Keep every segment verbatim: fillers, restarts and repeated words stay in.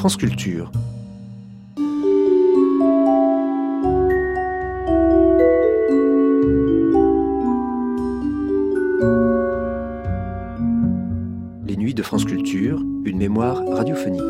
France Culture. Les Nuits de France Culture, une mémoire radiophonique.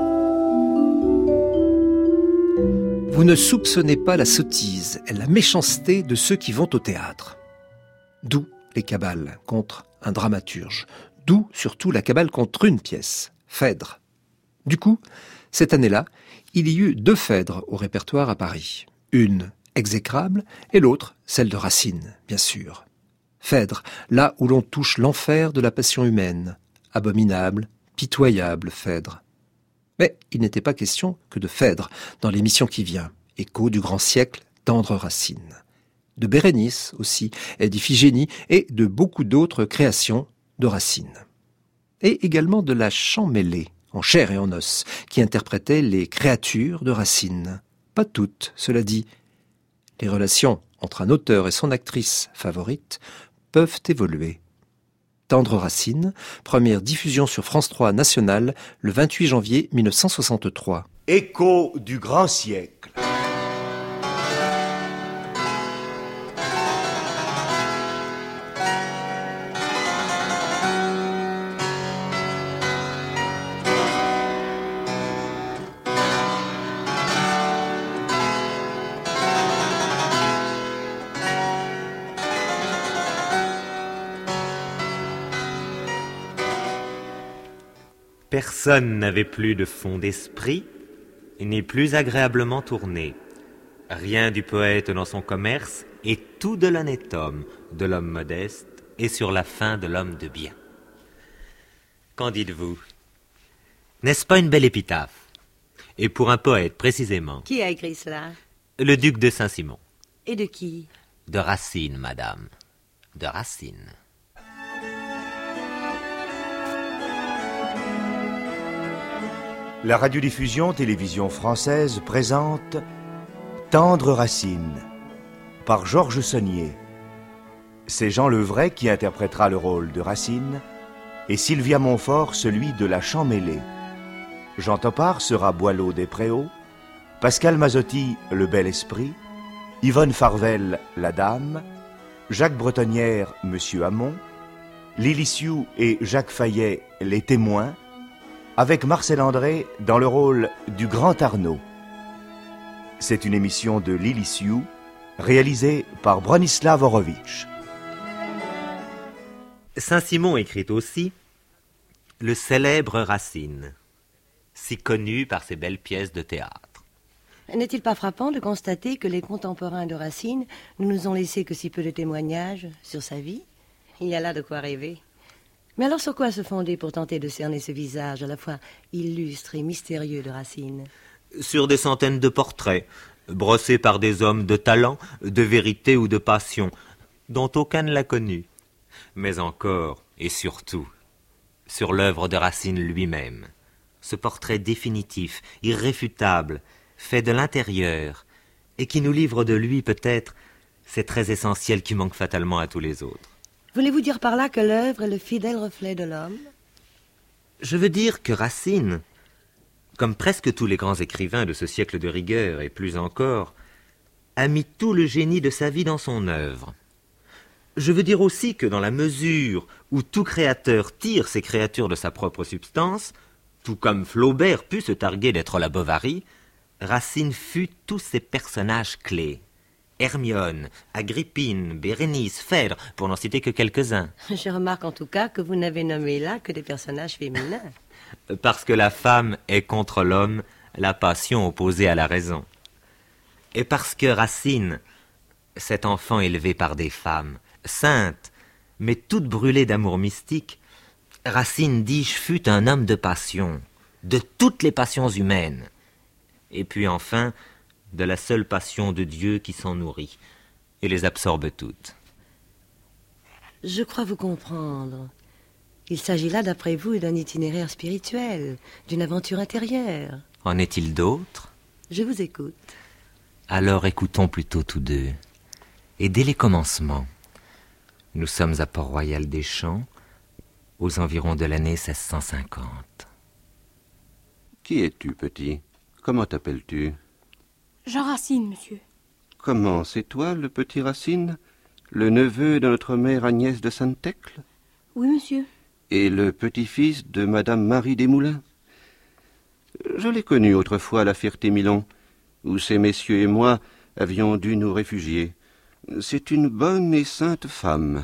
Vous ne soupçonnez pas la sottise et la méchanceté de ceux qui vont au théâtre. D'où les cabales contre un dramaturge. D'où surtout la cabale contre une pièce, Phèdre. Du coup, cette année-là, il y eut deux Phèdres au répertoire à Paris. Une exécrable et l'autre, celle de Racine, bien sûr. Phèdre, là où l'on touche l'enfer de la passion humaine. Abominable, pitoyable Phèdre. Mais il n'était pas question que de Phèdre dans l'émission qui vient, écho du grand siècle d'Andre Racine. De Bérénice aussi, et d'Iphigénie, et de beaucoup d'autres créations de Racine. Et également de la Champmeslé, en chair et en os, qui interprétait les créatures de Racine. Pas toutes, cela dit. Les relations entre un auteur et son actrice favorite peuvent évoluer. Tendre Racine, première diffusion sur France trois nationale le vingt-huit janvier mille neuf cent soixante-trois. Écho du grand siècle. Personne n'avait plus de fond d'esprit, ni plus agréablement tourné. Rien du poète dans son commerce, et tout de l'honnête homme, de l'homme modeste, et sur la fin de l'homme de bien. Qu'en dites-vous? N'est-ce pas une belle épitaphe? Et pour un poète, précisément. Qui a écrit cela? Le duc de Saint-Simon. Et de qui? De Racine, madame. De Racine. La radiodiffusion télévision française présente Tendre Racine par Georges Saunier. C'est Jean Levray qui interprétera le rôle de Racine et Sylvia Montfort celui de la Champmeslé. Jean Topard sera Boileau des Préaux, Pascal Mazotti le bel esprit, Yvonne Farvel la dame, Jacques Bretonnière Monsieur Hamon, Lily Sioux et Jacques Fayet les témoins, avec Marcel André dans le rôle du Grand Arnaud. C'est une émission de Lily Sioux, réalisée par Bronislav Horowitz. Saint-Simon écrit aussi le célèbre Racine, si connu par ses belles pièces de théâtre. N'est-il pas frappant de constater que les contemporains de Racine ne nous ont laissé que si peu de témoignages sur sa vie? Il y a là de quoi rêver. Mais alors sur quoi se fonder pour tenter de cerner ce visage à la fois illustre et mystérieux de Racine? Sur des centaines de portraits, brossés par des hommes de talent, de vérité ou de passion, dont aucun ne l'a connu. Mais encore, et surtout, sur l'œuvre de Racine lui-même. Ce portrait définitif, irréfutable, fait de l'intérieur, et qui nous livre de lui peut-être ces traits essentiels qui manquent fatalement à tous les autres. Voulez-vous dire par là que l'œuvre est le fidèle reflet de l'homme? Je veux dire que Racine, comme presque tous les grands écrivains de ce siècle de rigueur, et plus encore, a mis tout le génie de sa vie dans son œuvre. Je veux dire aussi que dans la mesure où tout créateur tire ses créatures de sa propre substance, tout comme Flaubert put se targuer d'être la Bovary, Racine fut tous ses personnages clés. Hermione, Agrippine, Bérénice, Phèdre, pour n'en citer que quelques-uns. Je remarque en tout cas que vous n'avez nommé là que des personnages féminins. Parce que la femme est contre l'homme, la passion opposée à la raison. Et parce que Racine, cet enfant élevé par des femmes, sainte, mais toute brûlée d'amour mystique, Racine, dis-je, fut un homme de passion, de toutes les passions humaines. Et puis enfin, de la seule passion de Dieu qui s'en nourrit et les absorbe toutes. Je crois vous comprendre. Il s'agit là, d'après vous, d'un itinéraire spirituel, d'une aventure intérieure. En est-il d'autres? Je vous écoute. Alors écoutons plutôt tous deux. Et dès les commencements, nous sommes à Port-Royal-des-Champs, aux environs de l'année seize cent cinquante. Qui es-tu, petit? Comment t'appelles-tu? Jean Racine, monsieur. Comment, c'est toi, le petit Racine? Le neveu de notre mère Agnès de Sainte-Thècle? Oui, monsieur. Et le petit-fils de madame Marie Desmoulins? Je l'ai connu autrefois à la Ferté-Milon, où ces messieurs et moi avions dû nous réfugier. C'est une bonne et sainte femme.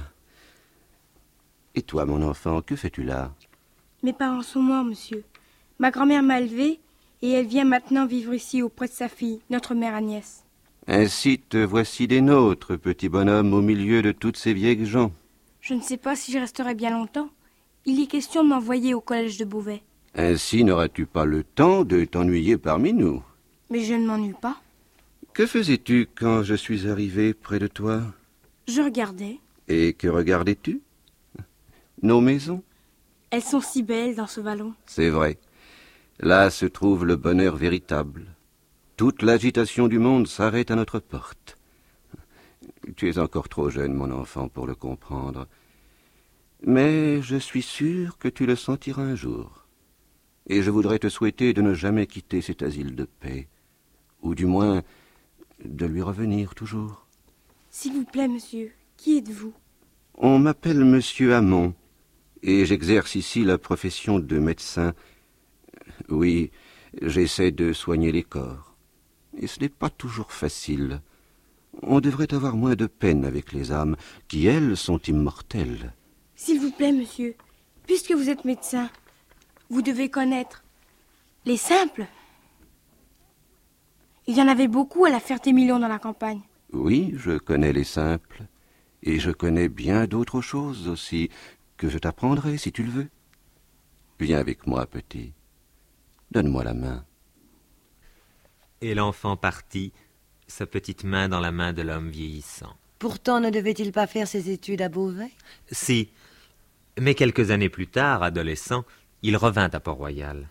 Et toi, mon enfant, que fais-tu là? Mes parents sont morts, monsieur. Ma grand-mère m'a élevée et elle vient maintenant vivre ici auprès de sa fille, notre mère Agnès. Ainsi te voici des nôtres, petit bonhomme, au milieu de toutes ces vieilles gens. Je ne sais pas si je resterai bien longtemps. Il est question de m'envoyer au collège de Beauvais. Ainsi n'auras-tu pas le temps de t'ennuyer parmi nous. Mais je ne m'ennuie pas. Que faisais-tu quand je suis arrivé près de toi? Je regardais. Et que regardais-tu? Nos maisons? Elles sont si belles dans ce vallon. C'est vrai. Là se trouve le bonheur véritable. Toute l'agitation du monde s'arrête à notre porte. Tu es encore trop jeune, mon enfant, pour le comprendre. Mais je suis sûr que tu le sentiras un jour. Et je voudrais te souhaiter de ne jamais quitter cet asile de paix. Ou du moins, de lui revenir toujours. S'il vous plaît, monsieur, qui êtes-vous? On m'appelle monsieur Hamon, et j'exerce ici la profession de médecin. Oui, j'essaie de soigner les corps. Et ce n'est pas toujours facile. On devrait avoir moins de peine avec les âmes, qui, elles, sont immortelles. S'il vous plaît, monsieur, puisque vous êtes médecin, vous devez connaître les simples. Il y en avait beaucoup à la Ferté-Milon dans la campagne. Oui, je connais les simples. Et je connais bien d'autres choses aussi, que je t'apprendrai si tu le veux. Viens avec moi, petit. Donne-moi la main. Et l'enfant partit, sa petite main dans la main de l'homme vieillissant. Pourtant, ne devait-il pas faire ses études à Beauvais? Si, mais quelques années plus tard, adolescent, il revint à Port-Royal.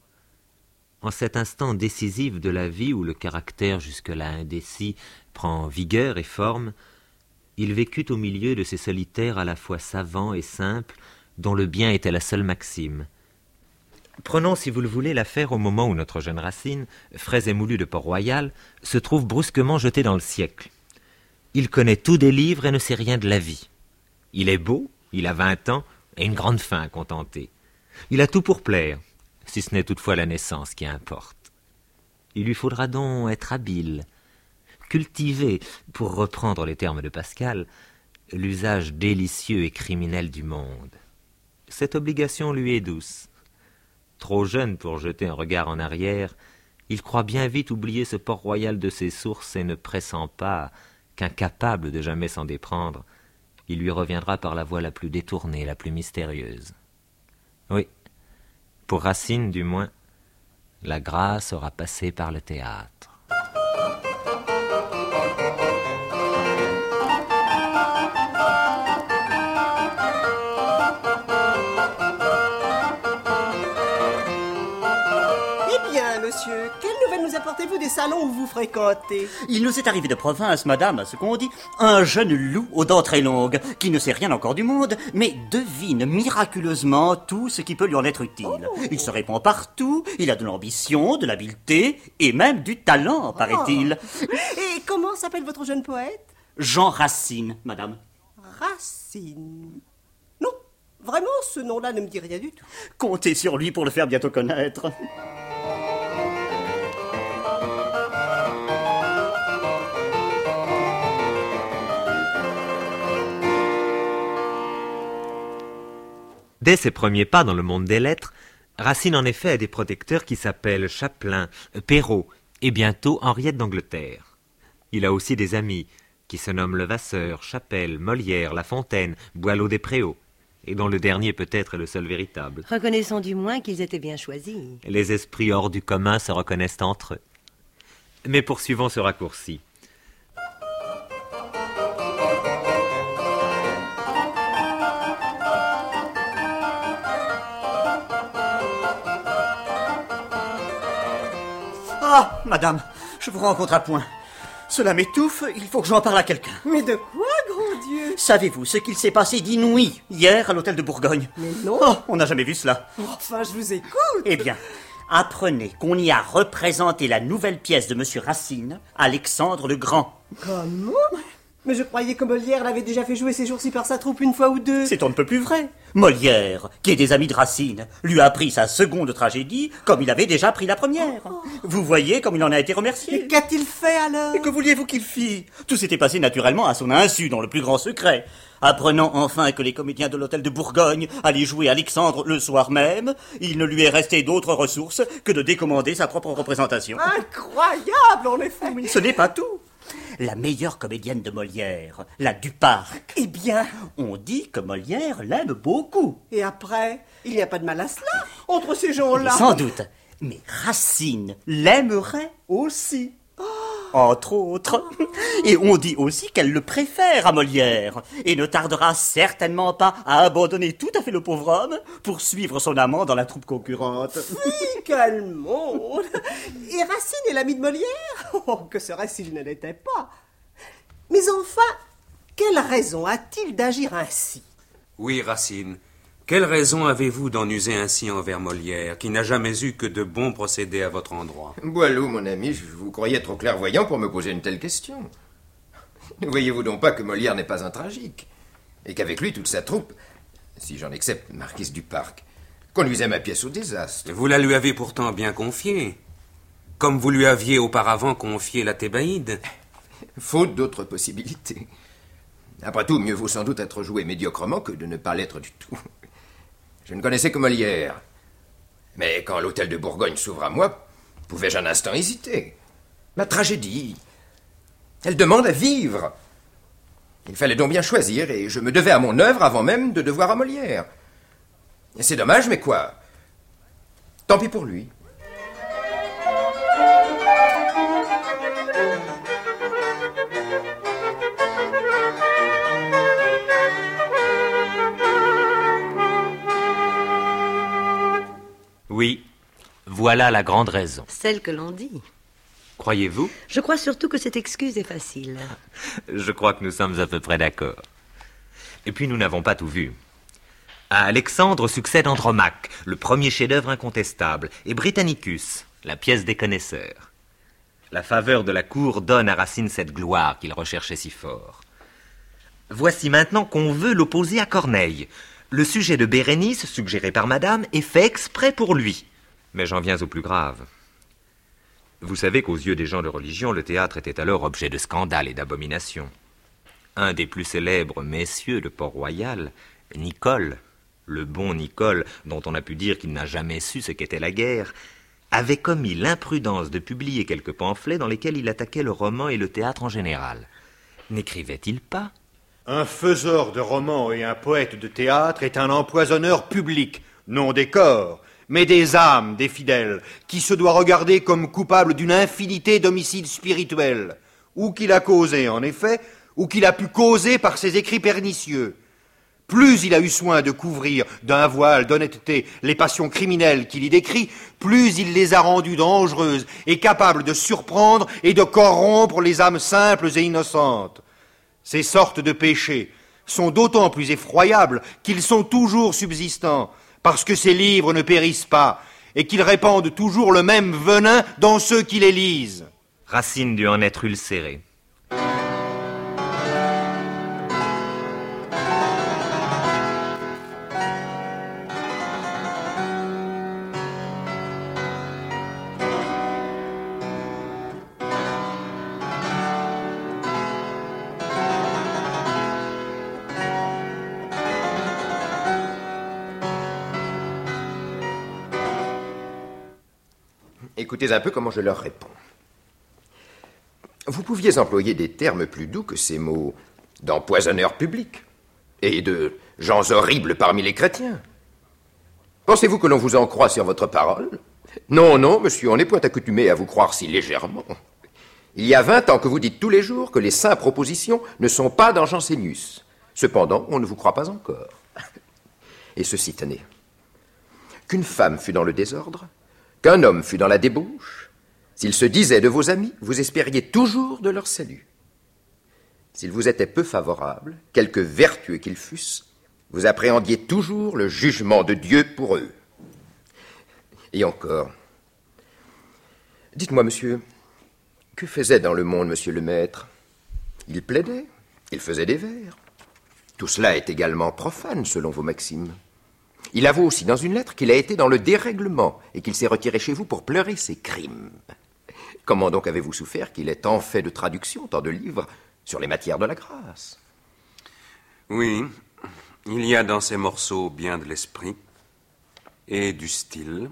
En cet instant décisif de la vie où le caractère jusque-là indécis prend vigueur et forme, il vécut au milieu de ces solitaires à la fois savants et simples, dont le bien était la seule maxime. Prenons, si vous le voulez, l'affaire au moment où notre jeune Racine, frais et moulu de Port-Royal, se trouve brusquement jeté dans le siècle. Il connaît tout des livres et ne sait rien de la vie. Il est beau, il a vingt ans et une grande faim à contenter. Il a tout pour plaire, si ce n'est toutefois la naissance qui importe. Il lui faudra donc être habile, cultiver, pour reprendre les termes de Pascal, l'usage délicieux et criminel du monde. Cette obligation lui est douce. Trop jeune pour jeter un regard en arrière, il croit bien vite oublier ce Port-Royal de ses sources et ne pressent pas qu'incapable de jamais s'en déprendre, il lui reviendra par la voie la plus détournée, la plus mystérieuse. Oui, pour Racine du moins, la grâce aura passé par le théâtre. Monsieur, quelles nouvelles nous apportez-vous des salons où vous fréquentez? Il nous est arrivé de province, madame, à ce qu'on dit, un jeune loup aux dents très longues, qui ne sait rien encore du monde, mais devine miraculeusement tout ce qui peut lui en être utile. Oh. Il se répand partout, il a de l'ambition, de l'habileté, et même du talent, paraît-il. Oh. Et comment s'appelle votre jeune poète? Jean Racine, madame. Racine? Non, vraiment, ce nom-là ne me dit rien du tout. Comptez sur lui pour le faire bientôt connaître. Dès ses premiers pas dans le monde des lettres, Racine en effet a des protecteurs qui s'appellent Chapelain, Perrault et bientôt Henriette d'Angleterre. Il a aussi des amis qui se nomment Levasseur, Chapelle, Molière, La Fontaine, Boileau des Préaux, et dont le dernier peut-être est le seul véritable. Reconnaissons du moins qu'ils étaient bien choisis. Les esprits hors du commun se reconnaissent entre eux. Mais poursuivons ce raccourci. Ah, madame, je vous rencontre à point. Cela m'étouffe, il faut que j'en parle à quelqu'un. Mais de quoi, grand Dieu? Savez-vous ce qu'il s'est passé d'inouï hier à l'hôtel de Bourgogne? Mais non. Oh, on n'a jamais vu cela. Enfin, je vous écoute. Eh bien, apprenez qu'on y a représenté la nouvelle pièce de Monsieur Racine, Alexandre le Grand. Comment? Mais je croyais que Molière l'avait déjà fait jouer ces jours-ci par sa troupe une fois ou deux. C'est on ne peut plus vrai. Molière, qui est des amis de Racine, lui a pris sa seconde tragédie comme il avait déjà pris la première. Oh. Vous voyez comme il en a été remercié. Et qu'a-t-il fait alors? Et que vouliez-vous qu'il fît? Tout s'était passé naturellement à son insu, dans le plus grand secret. Apprenant enfin que les comédiens de l'hôtel de Bourgogne allaient jouer Alexandre le soir même, il ne lui est resté d'autre ressource que de décommander sa propre représentation. Incroyable, on est fou. Ce n'est pas tout. La meilleure comédienne de Molière, la Duparc. Eh bien, on dit que Molière l'aime beaucoup. Et après, il n'y a pas de mal à cela entre ces gens-là. Sans doute. Mais Racine l'aimerait aussi. Oh. Entre autres. Et on dit aussi qu'elle le préfère à Molière et ne tardera certainement pas à abandonner tout à fait le pauvre homme pour suivre son amant dans la troupe concurrente. Oui, quel monde! Et Racine est l'ami de Molière? Oh, que serait-ce s'il ne l'était pas? Mais enfin, quelle raison a-t-il d'agir ainsi? Oui, Racine. Quelle raison avez-vous d'en user ainsi envers Molière, qui n'a jamais eu que de bons procédés à votre endroit? Boileau, mon ami, je vous croyais trop clairvoyant pour me poser une telle question. Ne voyez-vous donc pas que Molière n'est pas un tragique, et qu'avec lui, toute sa troupe, si j'en accepte Marquise Duparc, conduisait ma pièce au désastre? Vous la lui avez pourtant bien confiée, comme vous lui aviez auparavant confié la Thébaïde. Faute d'autres possibilités. Après tout, mieux vaut sans doute être joué médiocrement que de ne pas l'être du tout. Je ne connaissais que Molière. Mais quand l'hôtel de Bourgogne s'ouvre à moi, pouvais-je un instant hésiter? Ma tragédie, elle demande à vivre. Il fallait donc bien choisir, et je me devais à mon œuvre avant même de devoir à Molière. C'est dommage, mais quoi? Tant pis pour lui. Oui, voilà la grande raison. Celle que l'on dit. Croyez-vous? Je crois surtout que cette excuse est facile. Je crois que nous sommes à peu près d'accord. Et puis nous n'avons pas tout vu. À Alexandre succède Andromaque, le premier chef-d'œuvre incontestable, et Britannicus, la pièce des connaisseurs. La faveur de la cour donne à Racine cette gloire qu'il recherchait si fort. Voici maintenant qu'on veut l'opposer à Corneille. Le sujet de Bérénice, suggéré par madame, est fait exprès pour lui. Mais j'en viens au plus grave. Vous savez qu'aux yeux des gens de religion, le théâtre était alors objet de scandale et d'abomination. Un des plus célèbres messieurs de Port-Royal, Nicole, le bon Nicole, dont on a pu dire qu'il n'a jamais su ce qu'était la guerre, avait commis l'imprudence de publier quelques pamphlets dans lesquels il attaquait le roman et le théâtre en général. N'écrivait-il pas ? Un faiseur de romans et un poète de théâtre est un empoisonneur public, non des corps, mais des âmes des fidèles, qui se doit regarder comme coupable d'une infinité d'homicides spirituels, ou qu'il a causé en effet, ou qu'il a pu causer par ses écrits pernicieux. Plus il a eu soin de couvrir d'un voile d'honnêteté les passions criminelles qu'il y décrit, plus il les a rendues dangereuses et capables de surprendre et de corrompre les âmes simples et innocentes. Ces sortes de péchés sont d'autant plus effroyables qu'ils sont toujours subsistants, parce que ces livres ne périssent pas, et qu'ils répandent toujours le même venin dans ceux qui les lisent. Racine dut en être ulcéré. Écoutez un peu comment je leur réponds. Vous pouviez employer des termes plus doux que ces mots d'empoisonneurs publics et de gens horribles parmi les chrétiens. Pensez-vous que l'on vous en croit sur votre parole? Non, non, monsieur, on n'est point accoutumé à vous croire si légèrement. Il y a vingt ans que vous dites tous les jours que les saints propositions ne sont pas dans Jansénius. Cependant, on ne vous croit pas encore. Et ceci, tenez. Qu'une femme fût dans le désordre, qu'un homme fût dans la débauche, s'ils se disaient de vos amis, vous espériez toujours de leur salut. S'ils vous étaient peu favorables, quelque vertueux qu'ils fussent, vous appréhendiez toujours le jugement de Dieu pour eux. Et encore, Dites-moi, monsieur, que faisait dans le monde monsieur le maître? Il plaidait, il faisait des vers. Tout cela est également profane, selon vos maximes. Il avoue aussi dans une lettre qu'il a été dans le dérèglement et qu'il s'est retiré chez vous pour pleurer ses crimes. Comment donc avez-vous souffert qu'il ait tant fait de traductions, tant de livres sur les matières de la grâce? Oui, il y a dans ces morceaux bien de l'esprit et du style.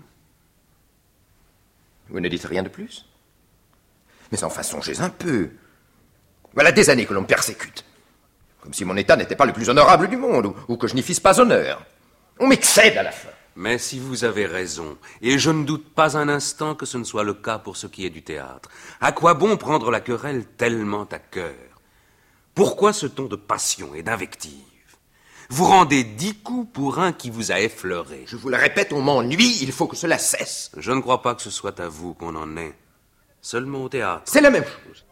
Vous ne dites rien de plus? Mais enfin, songez un peu. Voilà des années que l'on me persécute. Comme si mon état n'était pas le plus honorable du monde, ou, ou que je n'y fisse pas honneur. On m'excède à la fin. Mais si vous avez raison, et je ne doute pas un instant que ce ne soit le cas pour ce qui est du théâtre, à quoi bon prendre la querelle tellement à cœur? Pourquoi ce ton de passion et d'invective? Vous rendez dix coups pour un qui vous a effleuré. Je vous le répète, on m'ennuie, il faut que cela cesse. Je ne crois pas que ce soit à vous qu'on en est. Seulement au théâtre. C'est la même chose.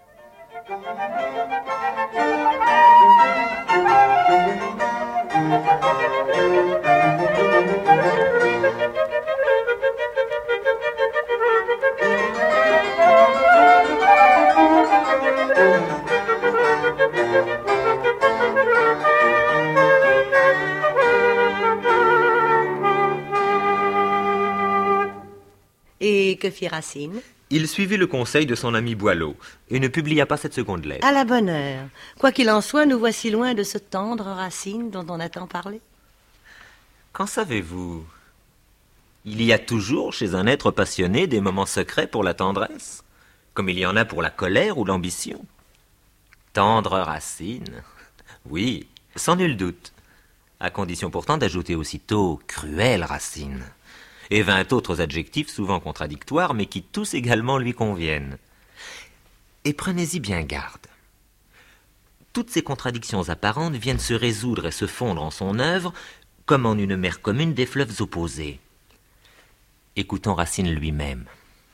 Et que fit Racine? Il suivit le conseil de son ami Boileau et ne publia pas cette seconde lettre. À la bonne heure. Quoi qu'il en soit, nous voici loin de ce tendre Racine dont on a tant parlé. Qu'en savez-vous? Il y a toujours chez un être passionné des moments secrets pour la tendresse, comme il y en a pour la colère ou l'ambition. Tendre Racine, oui, sans nul doute, à condition pourtant d'ajouter aussitôt cruelle Racine, et vingt autres adjectifs souvent contradictoires, mais qui tous également lui conviennent. Et prenez-y bien garde. Toutes ces contradictions apparentes viennent se résoudre et se fondre en son œuvre comme en une mer commune des fleuves opposés. Écoutons Racine lui-même.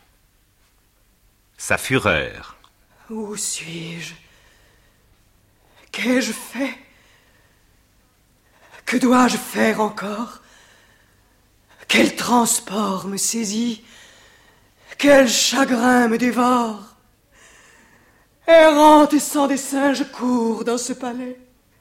Sa fureur. Où suis-je? Qu'ai-je fait? Que dois-je faire encore? Quel transport me saisit, quel chagrin me dévore. Errante et sans dessein, je cours dans ce palais.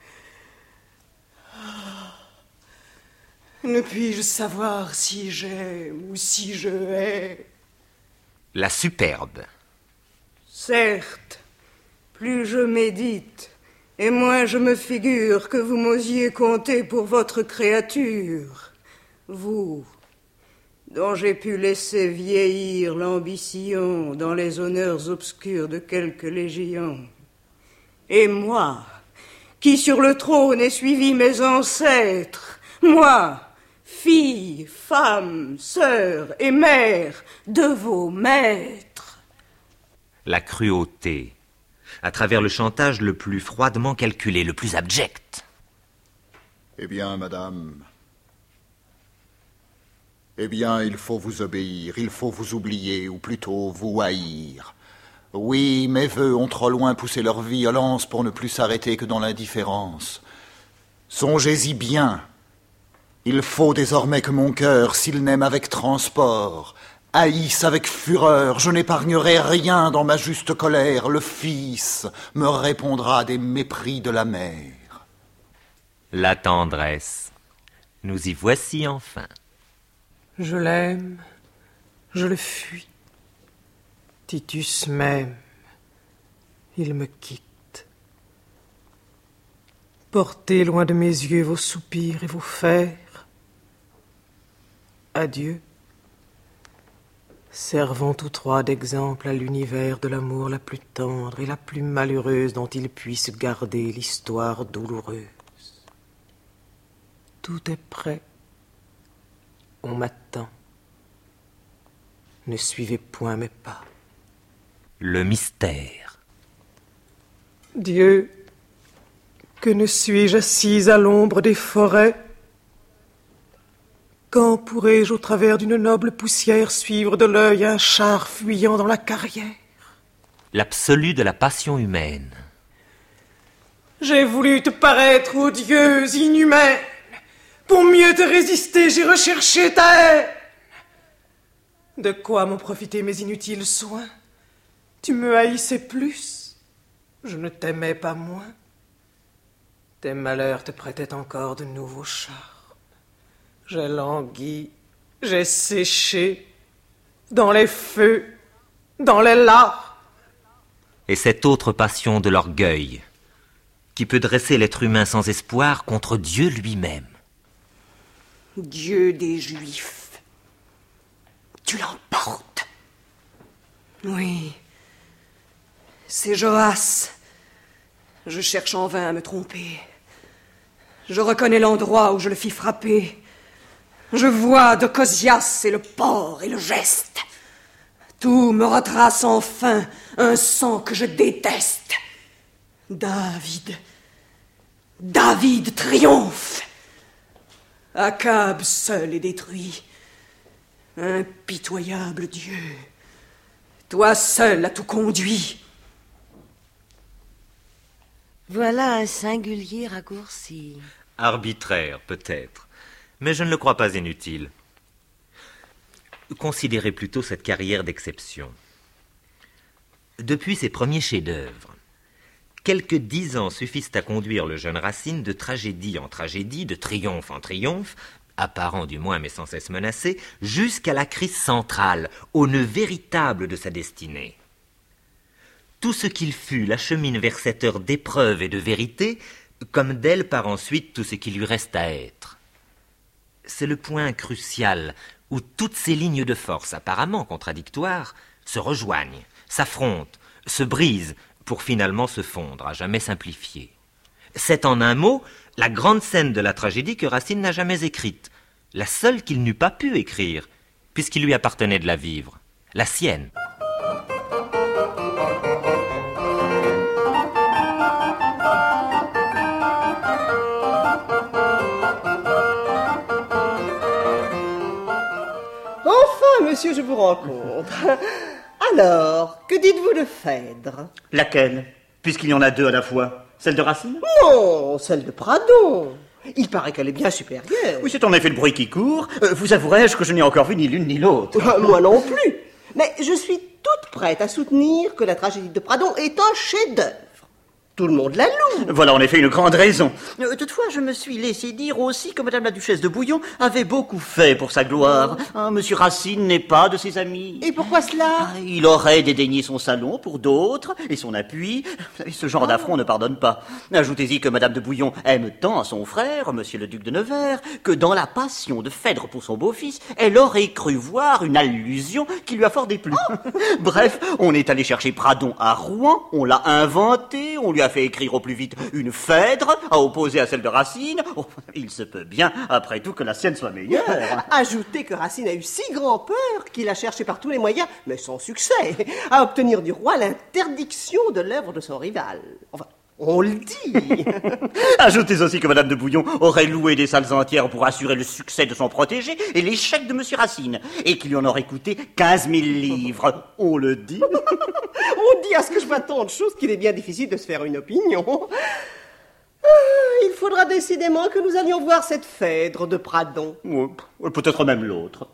Oh, ne puis-je savoir si j'ai ou si je hais? La superbe. Certes, plus je médite, et moins je me figure que vous m'osiez compter pour votre créature, vous, dont j'ai pu laisser vieillir l'ambition dans les honneurs obscurs de quelques légions. Et moi, qui sur le trône ai suivi mes ancêtres, moi, fille, femme, sœur et mère de vos maîtres. La cruauté, à travers le chantage le plus froidement calculé, le plus abject. Eh bien, madame... Eh bien, il faut vous obéir, il faut vous oublier, ou plutôt vous haïr. Oui, mes vœux ont trop loin poussé leur violence pour ne plus s'arrêter que dans l'indifférence. Songez-y bien. Il faut désormais que mon cœur, s'il n'aime avec transport, haïsse avec fureur, je n'épargnerai rien dans ma juste colère. Le fils me répondra des mépris de la mère. La tendresse. Nous y voici enfin. Je l'aime, je le fuis. Titus m'aime, il me quitte. Portez loin de mes yeux vos soupirs et vos fers. Adieu. Servons tous trois d'exemple à l'univers de l'amour la plus tendre et la plus malheureuse dont il puisse garder l'histoire douloureuse. Tout est prêt. On m'attend. Ne suivez point mes pas. Le mystère. Dieu, que ne suis-je assise à l'ombre des forêts? Quand pourrai-je au travers d'une noble poussière suivre de l'œil un char fuyant dans la carrière? L'absolu de la passion humaine. J'ai voulu te paraître odieuse, inhumaine. Pour mieux te résister, j'ai recherché ta haine. De quoi m'ont profité mes inutiles soins? Tu me haïssais plus, je ne t'aimais pas moins. Tes malheurs te prêtaient encore de nouveaux charmes. J'ai langui, j'ai séché, dans les feux, dans les larmes. Et cette autre passion de l'orgueil, qui peut dresser l'être humain sans espoir contre Dieu lui-même. Dieu des Juifs, tu l'emportes. Oui, c'est Joas. Je cherche en vain à me tromper. Je reconnais l'endroit où je le fis frapper. Je vois de Cosias et le port et le geste. Tout me retrace enfin un sang que je déteste. David, David triomphe. Akab seul est détruit. Impitoyable Dieu, toi seul as tout conduit. Voilà un singulier raccourci. Arbitraire, peut-être, mais je ne le crois pas inutile. Considérez plutôt cette carrière d'exception. Depuis ses premiers chefs-d'œuvre, quelques dix ans suffisent à conduire le jeune Racine de tragédie en tragédie, de triomphe en triomphe, apparent du moins mais sans cesse menacé, jusqu'à la crise centrale, au nœud véritable de sa destinée. Tout ce qu'il fut l'achemine vers cette heure d'épreuve et de vérité, comme d'elle part ensuite tout ce qui lui reste à être. C'est le point crucial où toutes ces lignes de force apparemment contradictoires se rejoignent, s'affrontent, se brisent, pour finalement se fondre, à jamais simplifier. C'est en un mot la grande scène de la tragédie que Racine n'a jamais écrite, la seule qu'il n'eût pas pu écrire, puisqu'il lui appartenait de la vivre, la sienne. Enfin, monsieur, je vous rencontre. Alors, que dites-vous de Phèdre? Laquelle? Puisqu'il y en a deux à la fois. Celle de Racine? Non, celle de Pradon. Il paraît qu'elle est bien supérieure. Oui, c'est en effet le bruit qui court. Euh, vous avouerai-je que je n'ai encore vu ni l'une ni l'autre. Euh, moi non plus. Mais je suis toute prête à soutenir que la tragédie de Pradon est un chef-d'œuvre. Tout le monde la loue. Voilà en effet une grande raison. Euh, toutefois, je me suis laissé dire aussi que Madame la Duchesse de Bouillon avait beaucoup fait pour sa gloire. Hein, Monsieur Racine n'est pas de ses amis. Et pourquoi cela? Ah, il aurait dédaigné son salon pour d'autres, et son appui. Vous savez, ce genre oh. d'affront ne pardonne pas. Ajoutez-y que Madame de Bouillon aime tant son frère, Monsieur le Duc de Nevers, que dans la passion de Phèdre pour son beau-fils, elle aurait cru voir une allusion qui lui a fort déplu. Oh. Bref, on est allé chercher Pradon à Rouen, on l'a inventé, on lui a fait écrire au plus vite une Phèdre à opposer à celle de Racine. Oh, il se peut bien, après tout, que la sienne soit meilleure. Ajoutez que Racine a eu si grand peur qu'il a cherché par tous les moyens, mais sans succès, à obtenir du roi l'interdiction de l'œuvre de son rival. Enfin, on le dit. Ajoutez aussi que Madame de Bouillon aurait loué des salles entières pour assurer le succès de son protégé et l'échec de Monsieur Racine, et qu'il lui en aurait coûté quinze mille livres. On le dit. On dit à ce que je vois tant de choses qu'il est bien difficile de se faire une opinion. Il faudra décidément que nous allions voir cette Phèdre de Pradon. Oui, peut-être même l'autre.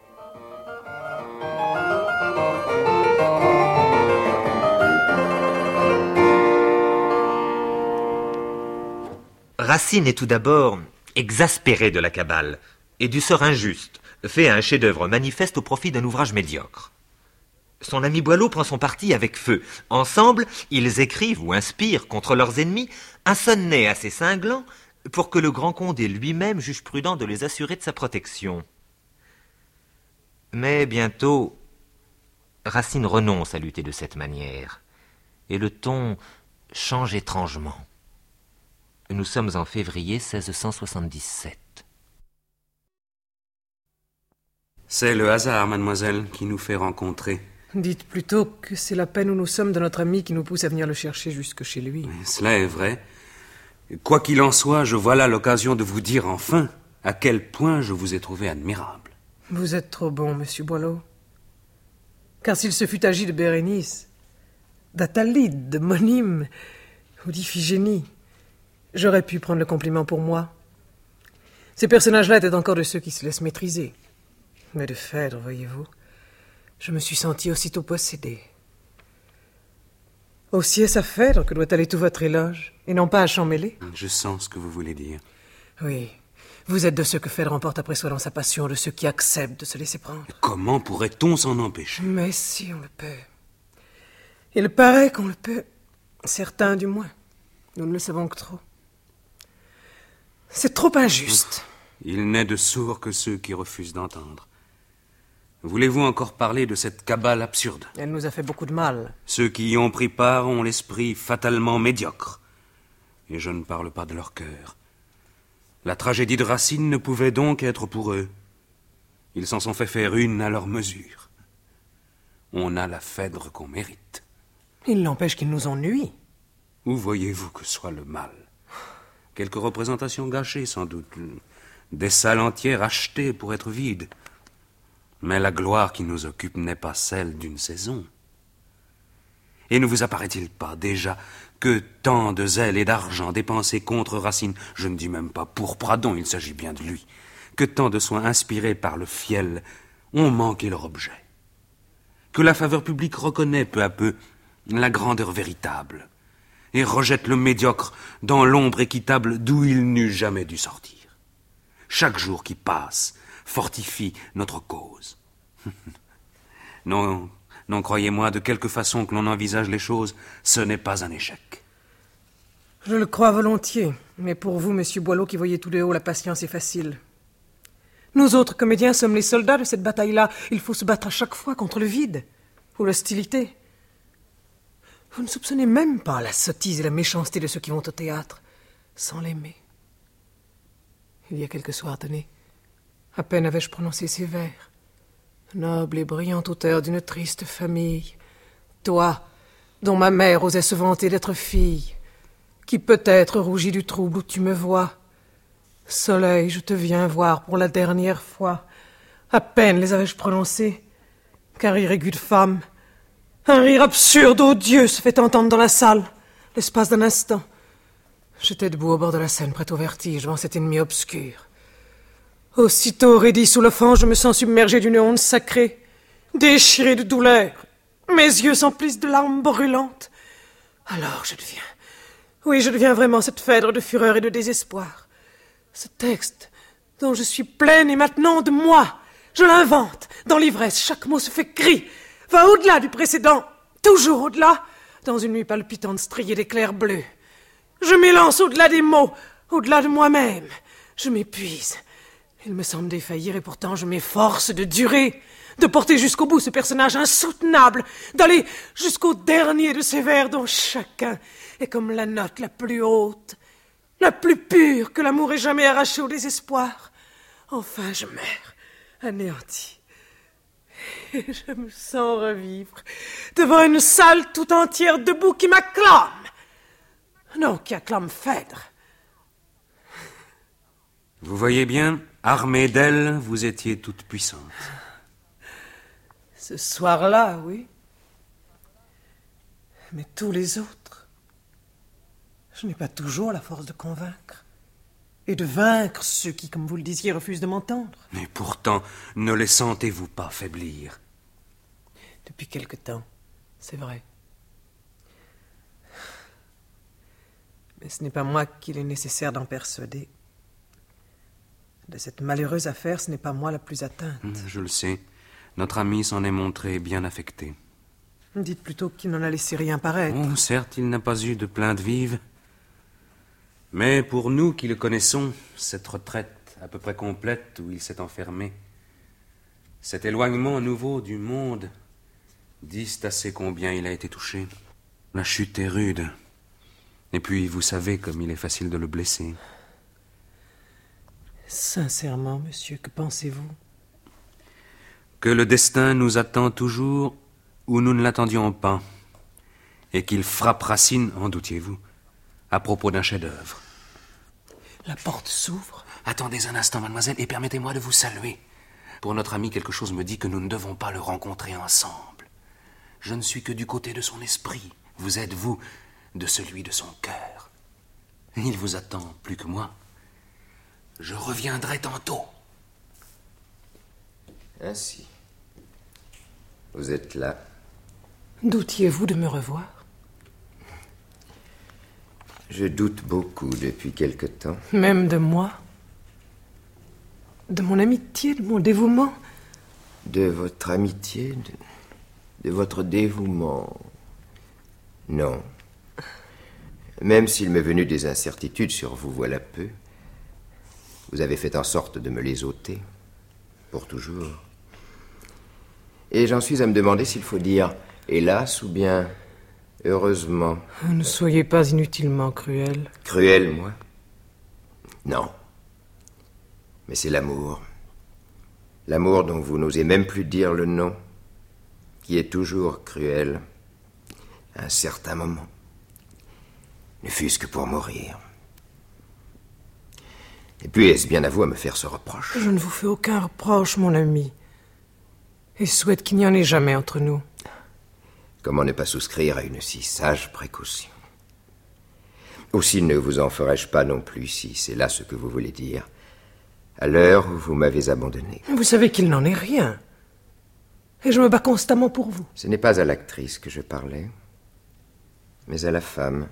Racine est tout d'abord exaspéré de la cabale et du sort injuste fait à un chef-d'œuvre manifeste au profit d'un ouvrage médiocre. Son ami Boileau prend son parti avec feu. Ensemble, ils écrivent ou inspirent contre leurs ennemis un sonnet assez cinglant pour que le grand Condé lui-même juge prudent de les assurer de sa protection. Mais bientôt, Racine renonce à lutter de cette manière, et le ton change étrangement. Nous sommes en février seize cent soixante-dix-sept. C'est le hasard, mademoiselle, qui nous fait rencontrer. Dites plutôt que c'est la peine où nous sommes de notre ami qui nous pousse à venir le chercher jusque chez lui. Mais cela est vrai. Quoi qu'il en soit, je vois là l'occasion de vous dire enfin à quel point je vous ai trouvé admirable. Vous êtes trop bon, monsieur Boileau. Car s'il se fût agi de Bérénice, d'Athalide, de Monime ou d'Iphigénie, j'aurais pu prendre le compliment pour moi. Ces personnages-là étaient encore de ceux qui se laissent maîtriser. Mais de Phèdre, voyez-vous, je me suis senti aussitôt possédée. Aussi est-ce à Phèdre que doit aller tout votre éloge, et non pas à Champmêlé. Je sens ce que vous voulez dire. Oui, vous êtes de ceux que Phèdre emporte après soi dans sa passion, de ceux qui acceptent de se laisser prendre. Comment pourrait-on s'en empêcher? Mais si on le peut. Il paraît qu'on le peut. Certains, du moins. Nous ne le savons que trop. C'est trop injuste. Il n'est de sourds que ceux qui refusent d'entendre. Voulez-vous encore parler de cette cabale absurde? Elle nous a fait beaucoup de mal. Ceux qui y ont pris part ont l'esprit fatalement médiocre. Et je ne parle pas de leur cœur. La tragédie de Racine ne pouvait donc être pour eux. Ils s'en sont fait faire une à leur mesure. On a la Phèdre qu'on mérite. Il n'empêche qu'ils nous ont nui. Où voyez-vous que soit le mal? Quelques représentations gâchées, sans doute. Des salles entières achetées pour être vides. Mais la gloire qui nous occupe n'est pas celle d'une saison. Et ne vous apparaît-il pas déjà que tant de zèle et d'argent dépensés contre Racine, je ne dis même pas pour Pradon, il s'agit bien de lui, que tant de soins inspirés par le fiel ont manqué leur objet, que la faveur publique reconnaît peu à peu la grandeur véritable et rejette le médiocre dans l'ombre équitable d'où il n'eût jamais dû sortir. Chaque jour qui passe fortifie notre cause. Non, non, croyez-moi, de quelque façon que l'on envisage les choses, ce n'est pas un échec. Je le crois volontiers, mais pour vous, monsieur Boileau, qui voyez tout de haut, la patience est facile. Nous autres comédiens sommes les soldats de cette bataille-là. Il faut se battre à chaque fois contre le vide ou l'hostilité. Vous ne soupçonnez même pas la sottise et la méchanceté de ceux qui vont au théâtre sans l'aimer. Il y a quelques soirs, tenez, à peine avais-je prononcé ces vers. Noble et brillante auteur d'une triste famille, toi, dont ma mère osait se vanter d'être fille, qui peut-être rougis du trouble où tu me vois. Soleil, je te viens voir pour la dernière fois. À peine les avais-je prononcés, qu'un rire aigu de femme, un rire absurde, odieux, se fait entendre dans la salle, l'espace d'un instant. J'étais debout au bord de la Seine, prêt au vertige, devant cet ennemi obscur. Aussitôt raidi sous le fange, je me sens submergé d'une honte sacrée, déchiré de douleur. Mes yeux s'emplissent de larmes brûlantes. Alors je deviens, oui, je deviens vraiment cette Phèdre de fureur et de désespoir. Ce texte dont je suis pleine est maintenant de moi. Je l'invente. Dans l'ivresse, chaque mot se fait cri, va au-delà du précédent, toujours au-delà, dans une nuit palpitante striée d'éclairs bleus. Je m'élance au-delà des mots, au-delà de moi-même. Je m'épuise. Il me semble défaillir et pourtant je m'efforce de durer, de porter jusqu'au bout ce personnage insoutenable, d'aller jusqu'au dernier de ces vers dont chacun est comme la note la plus haute, la plus pure que l'amour ait jamais arrachée au désespoir. Enfin, je meurs, anéanti. Et je me sens revivre devant une salle tout entière debout qui m'acclame. Non, qui acclame Phèdre. Vous voyez bien, armée d'elle, vous étiez toute puissante. Ce soir-là, oui. Mais tous les autres, je n'ai pas toujours la force de convaincre. Et de vaincre ceux qui, comme vous le disiez, refusent de m'entendre. Mais pourtant, ne les sentez-vous pas faiblir? Depuis quelque temps, c'est vrai. Mais ce n'est pas moi qu'il est nécessaire d'en persuader. De cette malheureuse affaire, ce n'est pas moi la plus atteinte. Je le sais. Notre ami s'en est montré bien affecté. Dites plutôt qu'il n'en a laissé rien paraître. Oh, certes, il n'a pas eu de plainte vive. Mais pour nous qui le connaissons, cette retraite à peu près complète où il s'est enfermé, cet éloignement nouveau du monde, disent assez combien il a été touché. La chute est rude. Et puis, vous savez comme il est facile de le blesser. Sincèrement, monsieur, que pensez-vous? Que le destin nous attend toujours où nous ne l'attendions pas, et qu'il frappe Racine, en doutiez-vous, à propos d'un chef-d'œuvre. La porte s'ouvre. Attendez un instant, mademoiselle, et permettez-moi de vous saluer. Pour notre ami, quelque chose me dit que nous ne devons pas le rencontrer ensemble. Je ne suis que du côté de son esprit. Vous êtes, vous, de celui de son cœur. Il vous attend plus que moi. Je reviendrai tantôt. Ainsi. Vous êtes là. Doutiez-vous de me revoir? Je doute beaucoup depuis quelque temps. Même de moi? De mon amitié, de mon dévouement? De votre amitié, de, de votre dévouement. Non. Même s'il m'est venu des incertitudes sur vous, voilà peu, vous avez fait en sorte de me les ôter, pour toujours. Et j'en suis à me demander s'il faut dire hélas ou bien heureusement. Ne soyez pas inutilement cruel. Cruel, moi? Non. Mais c'est l'amour. L'amour dont vous n'osez même plus dire le nom, qui est toujours cruel, à un certain moment. Ne fût-ce que pour mourir. Et puis, est-ce bien à vous à me faire ce reproche? Je ne vous fais aucun reproche, mon ami. Et souhaite qu'il n'y en ait jamais entre nous. Comment ne pas souscrire à une si sage précaution? Aussi ne vous en ferai-je pas non plus, si c'est là ce que vous voulez dire, à l'heure où vous m'avez abandonné. Vous savez qu'il n'en est rien. Et je me bats constamment pour vous. Ce n'est pas à l'actrice que je parlais, mais à la femme.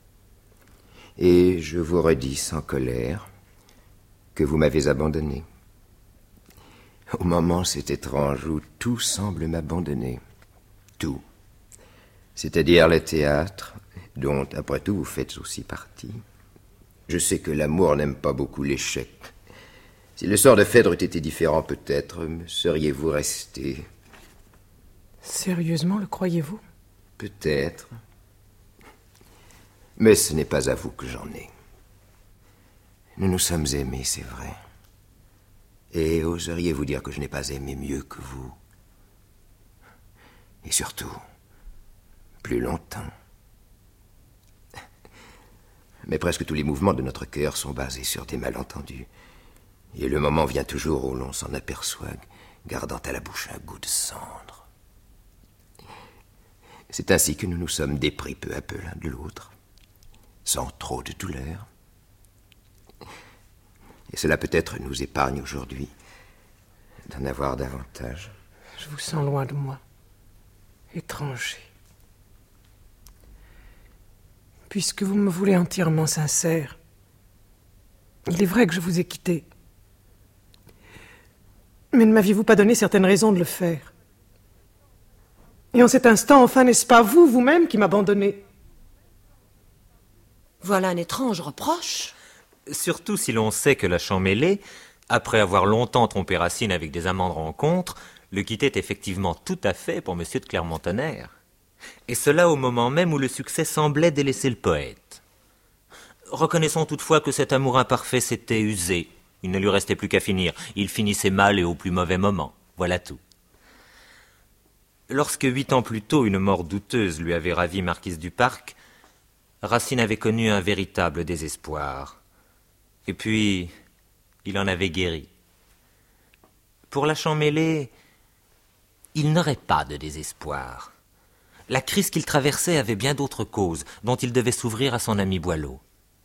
Et je vous redis sans colère que vous m'avez abandonné. Au moment, c'est étrange, où tout semble m'abandonner. Tout. C'est-à-dire le théâtre, dont, après tout, vous faites aussi partie. Je sais que l'amour n'aime pas beaucoup l'échec. Si le sort de Phèdre eût été différent, peut-être, me seriez-vous resté. Sérieusement, le croyez-vous? Peut-être. Mais ce n'est pas à vous que j'en ai. Nous nous sommes aimés, c'est vrai. Et oseriez-vous dire que je n'ai pas aimé mieux que vous? Et surtout, plus longtemps. Mais presque tous les mouvements de notre cœur sont basés sur des malentendus. Et le moment vient toujours où l'on s'en aperçoit, gardant à la bouche un goût de cendre. C'est ainsi que nous nous sommes dépris peu à peu l'un de l'autre, sans trop de douleur. Et cela peut-être nous épargne aujourd'hui d'en avoir davantage. Je vous sens loin de moi, étranger. Puisque vous me voulez entièrement sincère, il est vrai que je vous ai quitté. Mais ne m'aviez-vous pas donné certaines raisons de le faire? Et en cet instant, enfin, n'est-ce pas vous, vous-même, qui m'abandonnez? Voilà un étrange reproche. Surtout si l'on sait que la Champmeslé, après avoir longtemps trompé Racine avec des amants de rencontre, le quittait effectivement tout à fait pour Monsieur de Clermont-Tonnerre. Et cela au moment même où le succès semblait délaisser le poète. Reconnaissons toutefois que cet amour imparfait s'était usé. Il ne lui restait plus qu'à finir. Il finissait mal et au plus mauvais moment. Voilà tout. Lorsque huit ans plus tôt, une mort douteuse lui avait ravi Marquise du Parc, Racine avait connu un véritable désespoir. Et puis, il en avait guéri. Pour la Champmeslé, il n'aurait pas de désespoir. La crise qu'il traversait avait bien d'autres causes, dont il devait s'ouvrir à son ami Boileau.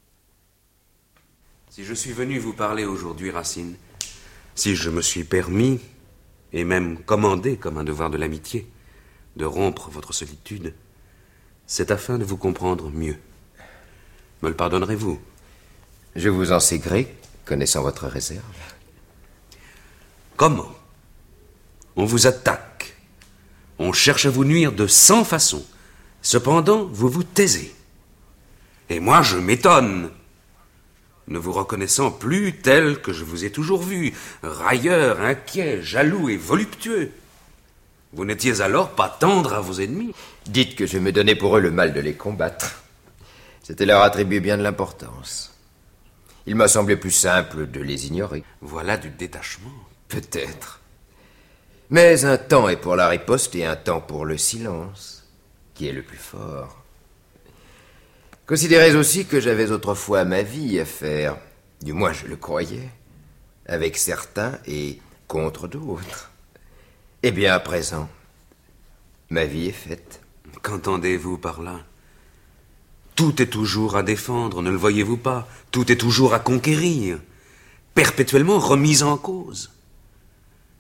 Si je suis venu vous parler aujourd'hui, Racine, si je me suis permis, et même commandé comme un devoir de l'amitié, de rompre votre solitude, c'est afin de vous comprendre mieux. Me le pardonnerez-vous? Je vous en sais gré, connaissant votre réserve. Comment? On vous attaque. On cherche à vous nuire de cent façons. Cependant, vous vous taisez. Et moi, je m'étonne, ne vous reconnaissant plus tel que je vous ai toujours vu, railleur, inquiet, jaloux et voluptueux. Vous n'étiez alors pas tendre à vos ennemis. Dites que je me donnais pour eux le mal de les combattre. C'était leur attribuer bien de l'importance. Il m'a semblé plus simple de les ignorer. Voilà du détachement. Peut-être. Mais un temps est pour la riposte et un temps pour le silence, qui est le plus fort. Considérez aussi que j'avais autrefois ma vie à faire, du moins je le croyais, avec certains et contre d'autres. Eh bien, à présent, ma vie est faite. Qu'entendez-vous par là? Tout est toujours à défendre, ne le voyez-vous pas? Tout est toujours à conquérir, perpétuellement remis en cause.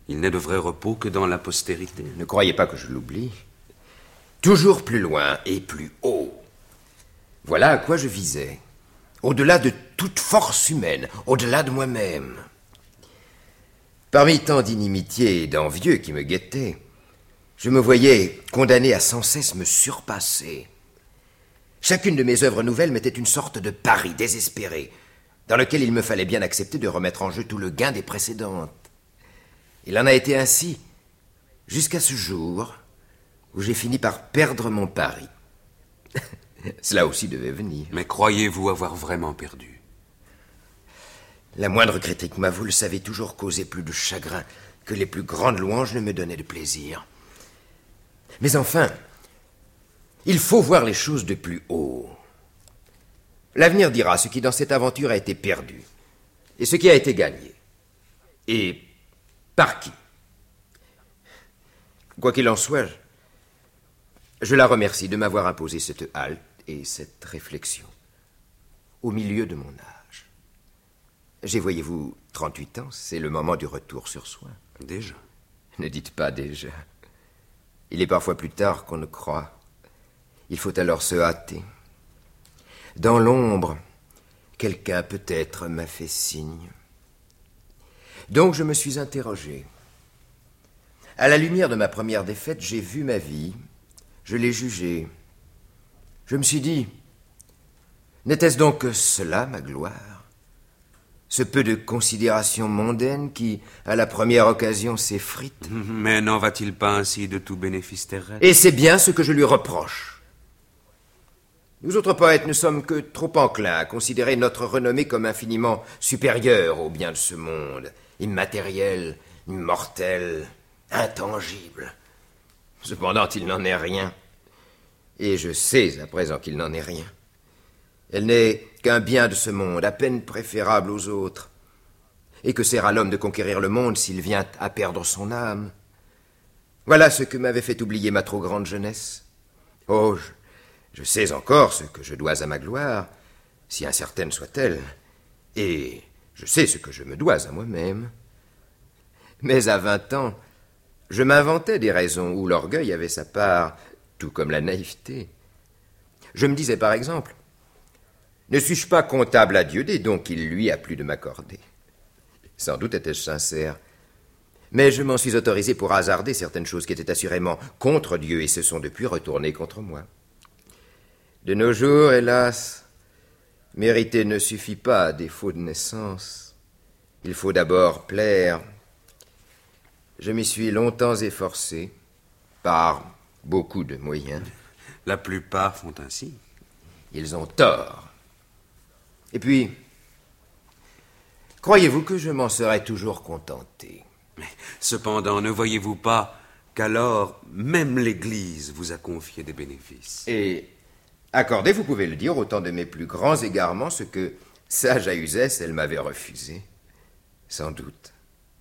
Il n'est de vrai repos que dans la postérité. Ne croyez pas que je l'oublie. Toujours plus loin et plus haut. Voilà à quoi je visais. Au-delà de toute force humaine, au-delà de moi-même. Parmi tant d'inimitiés et d'envieux qui me guettaient, je me voyais condamné à sans cesse me surpasser. Chacune de mes œuvres nouvelles m'était une sorte de pari désespéré, dans lequel il me fallait bien accepter de remettre en jeu tout le gain des précédentes. Il en a été ainsi, jusqu'à ce jour où j'ai fini par perdre mon pari. Cela aussi devait venir. Mais croyez-vous avoir vraiment perdu? La moindre critique, ma vous le savez, toujours causait plus de chagrin que les plus grandes louanges ne me donnaient de plaisir. Mais enfin, il faut voir les choses de plus haut. L'avenir dira ce qui dans cette aventure a été perdu et ce qui a été gagné. Et par qui? Quoi qu'il en soit, je la remercie de m'avoir imposé cette halte et cette réflexion au milieu de mon âge. J'ai, voyez-vous, trente-huit ans, c'est le moment du retour sur soi. Déjà? Ne dites pas déjà. Il est parfois plus tard qu'on ne croit. Il faut alors se hâter. Dans l'ombre, quelqu'un peut-être m'a fait signe. Donc je me suis interrogé. À la lumière de ma première défaite, j'ai vu ma vie, je l'ai jugée. Je me suis dit, n'était-ce donc que cela, ma gloire? Ce peu de considération mondaine qui, à la première occasion, s'effrite? Mais n'en va-t-il pas ainsi de tout bénéfice terrestre? Et c'est bien ce que je lui reproche. Nous autres poètes ne sommes que trop enclins à considérer notre renommée comme infiniment supérieure aux biens de ce monde, immatériel, immortel, intangible. Cependant, il n'en est rien. Et je sais à présent qu'il n'en est rien. Elle n'est qu'un bien de ce monde, à peine préférable aux autres, et que sert à l'homme de conquérir le monde s'il vient à perdre son âme. Voilà ce que m'avait fait oublier ma trop grande jeunesse. Oh, je, je sais encore ce que je dois à ma gloire, si incertaine soit-elle, et je sais ce que je me dois à moi-même. Mais à vingt ans, je m'inventais des raisons où l'orgueil avait sa part, tout comme la naïveté. Je me disais par exemple, ne suis-je pas comptable à Dieu des dons qu'il lui a plu de m'accorder? Sans doute étais-je sincère, mais je m'en suis autorisé pour hasarder certaines choses qui étaient assurément contre Dieu et se sont depuis retournées contre moi. De nos jours, hélas, mériter ne suffit pas à défaut de naissance. Il faut d'abord plaire. Je m'y suis longtemps efforcé, par beaucoup de moyens. La plupart font ainsi. Ils ont tort. Et puis, croyez-vous que je m'en serais toujours contenté? Mais cependant, ne voyez-vous pas qu'alors, même l'Église vous a confié des bénéfices? Et, accordez, vous pouvez le dire, au temps de mes plus grands égarements, ce que, sage à Uzès, elle m'avait refusé. Sans doute.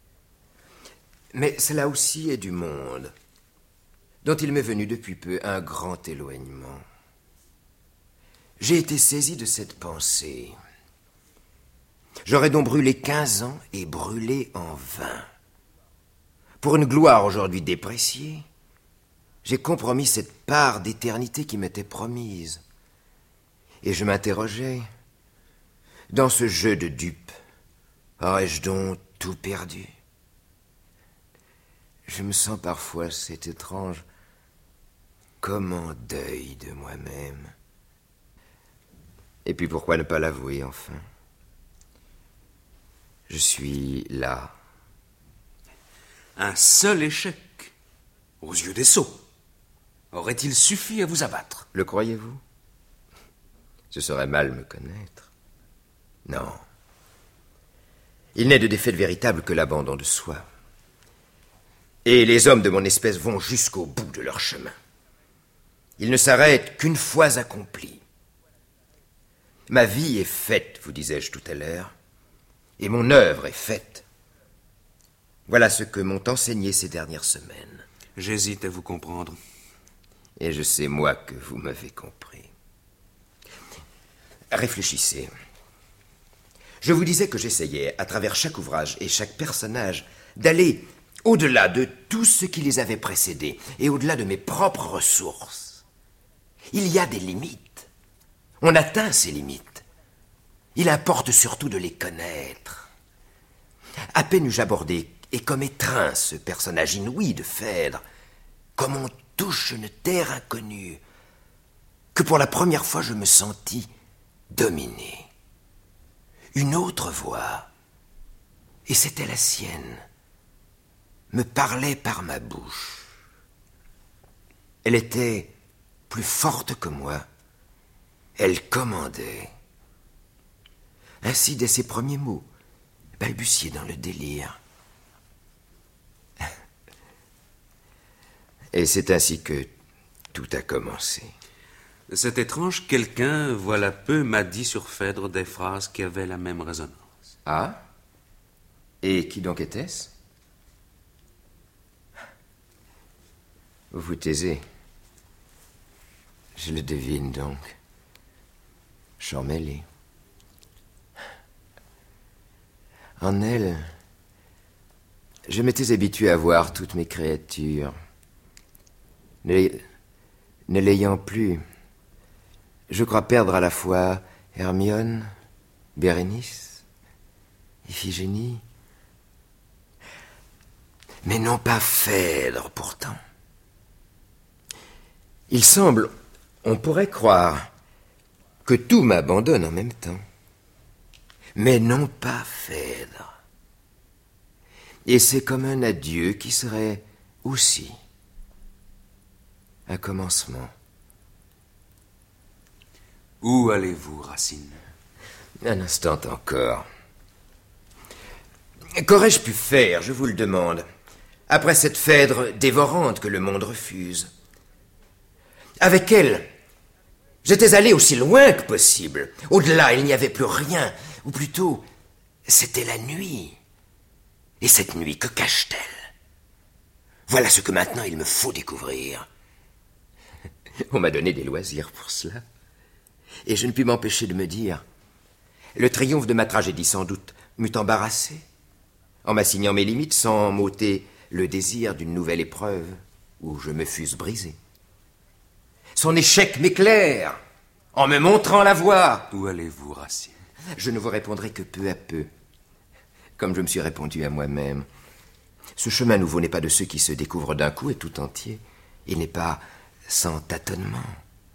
Mais cela aussi est du monde, dont il m'est venu depuis peu un grand éloignement. J'ai été saisi de cette pensée. J'aurais donc brûlé quinze ans et brûlé en vain. Pour une gloire aujourd'hui dépréciée, j'ai compromis cette part d'éternité qui m'était promise. Et je m'interrogeais, dans ce jeu de dupes, aurais-je donc tout perdu? Je me sens parfois, c'est étrange, comme en deuil de moi-même. Et puis pourquoi ne pas l'avouer, enfin? Je suis là. Un seul échec, aux yeux des sots, aurait-il suffi à vous abattre? Le croyez-vous? Ce serait mal me connaître. Non. Il n'est de défaite véritable que l'abandon de soi. Et les hommes de mon espèce vont jusqu'au bout de leur chemin. Ils ne s'arrêtent qu'une fois accomplis. Ma vie est faite, vous disais-je tout à l'heure, et mon œuvre est faite. Voilà ce que m'ont enseigné ces dernières semaines. J'hésite à vous comprendre. Et je sais, moi, que vous m'avez compris. Réfléchissez. Je vous disais que j'essayais, à travers chaque ouvrage et chaque personnage, d'aller au-delà de tout ce qui les avait précédés et au-delà de mes propres ressources, il y a des limites. On atteint ces limites. Il importe surtout de les connaître. À peine eus-je abordé et comme étreint ce personnage inouï de Phèdre, comme on touche une terre inconnue, que pour la première fois je me sentis dominé. Une autre voix, et c'était la sienne, me parlait par ma bouche. Elle était plus forte que moi. Elle commandait. Ainsi, dès ses premiers mots, balbutiés dans le délire. Et c'est ainsi que tout a commencé. C'est étrange, quelqu'un, voilà peu, m'a dit sur Phèdre des phrases qui avaient la même résonance. Ah? Et qui donc était-ce? Vous vous taisez. Je le devine donc. Charmélé. En elle, je m'étais habitué à voir toutes mes créatures. Ne, ne l'ayant plus, je crois perdre à la fois Hermione, Bérénice, Iphigénie, mais non pas Phèdre pourtant. Il semble, on pourrait croire, que tout m'abandonne en même temps, mais non pas Phèdre. Et c'est comme un adieu qui serait aussi un commencement. Où allez-vous, Racine? Un instant encore. Qu'aurais-je pu faire, je vous le demande, après cette Phèdre dévorante que le monde refuse? Avec elle, j'étais allé aussi loin que possible. Au-delà, il n'y avait plus rien. Ou plutôt, c'était la nuit. Et cette nuit, que cache-t-elle? Voilà ce que maintenant il me faut découvrir. On m'a donné des loisirs pour cela. Et je ne puis m'empêcher de me dire, le triomphe de ma tragédie sans doute m'eût embarrassé, en m'assignant mes limites sans m'ôter le désir d'une nouvelle épreuve où je me fusse brisé. Son échec m'éclaire, en me montrant la voie. Où allez-vous, Racine? Je ne vous répondrai que peu à peu, comme je me suis répondu à moi-même. Ce chemin nouveau n'est pas de ceux qui se découvrent d'un coup et tout entier. Il n'est pas sans tâtonnement.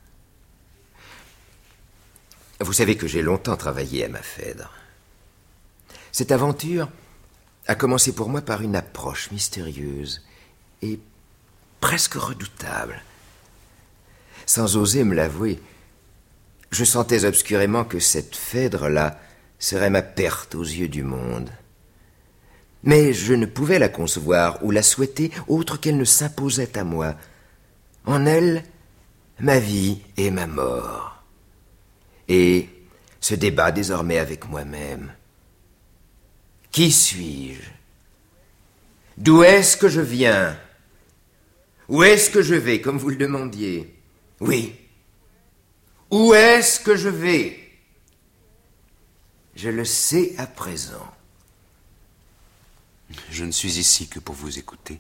Vous savez que j'ai longtemps travaillé à ma Phèdre. Cette aventure a commencé pour moi par une approche mystérieuse et presque redoutable. Sans oser me l'avouer, je sentais obscurément que cette Phèdre-là serait ma perte aux yeux du monde. Mais je ne pouvais la concevoir ou la souhaiter autre qu'elle ne s'imposait à moi. En elle, ma vie et ma mort. Et ce débat désormais avec moi-même. Qui suis-je? D'où est-ce que je viens? Où est-ce que je vais, comme vous le demandiez? Oui. Où est-ce que je vais? Je le sais à présent. Je ne suis ici que pour vous écouter.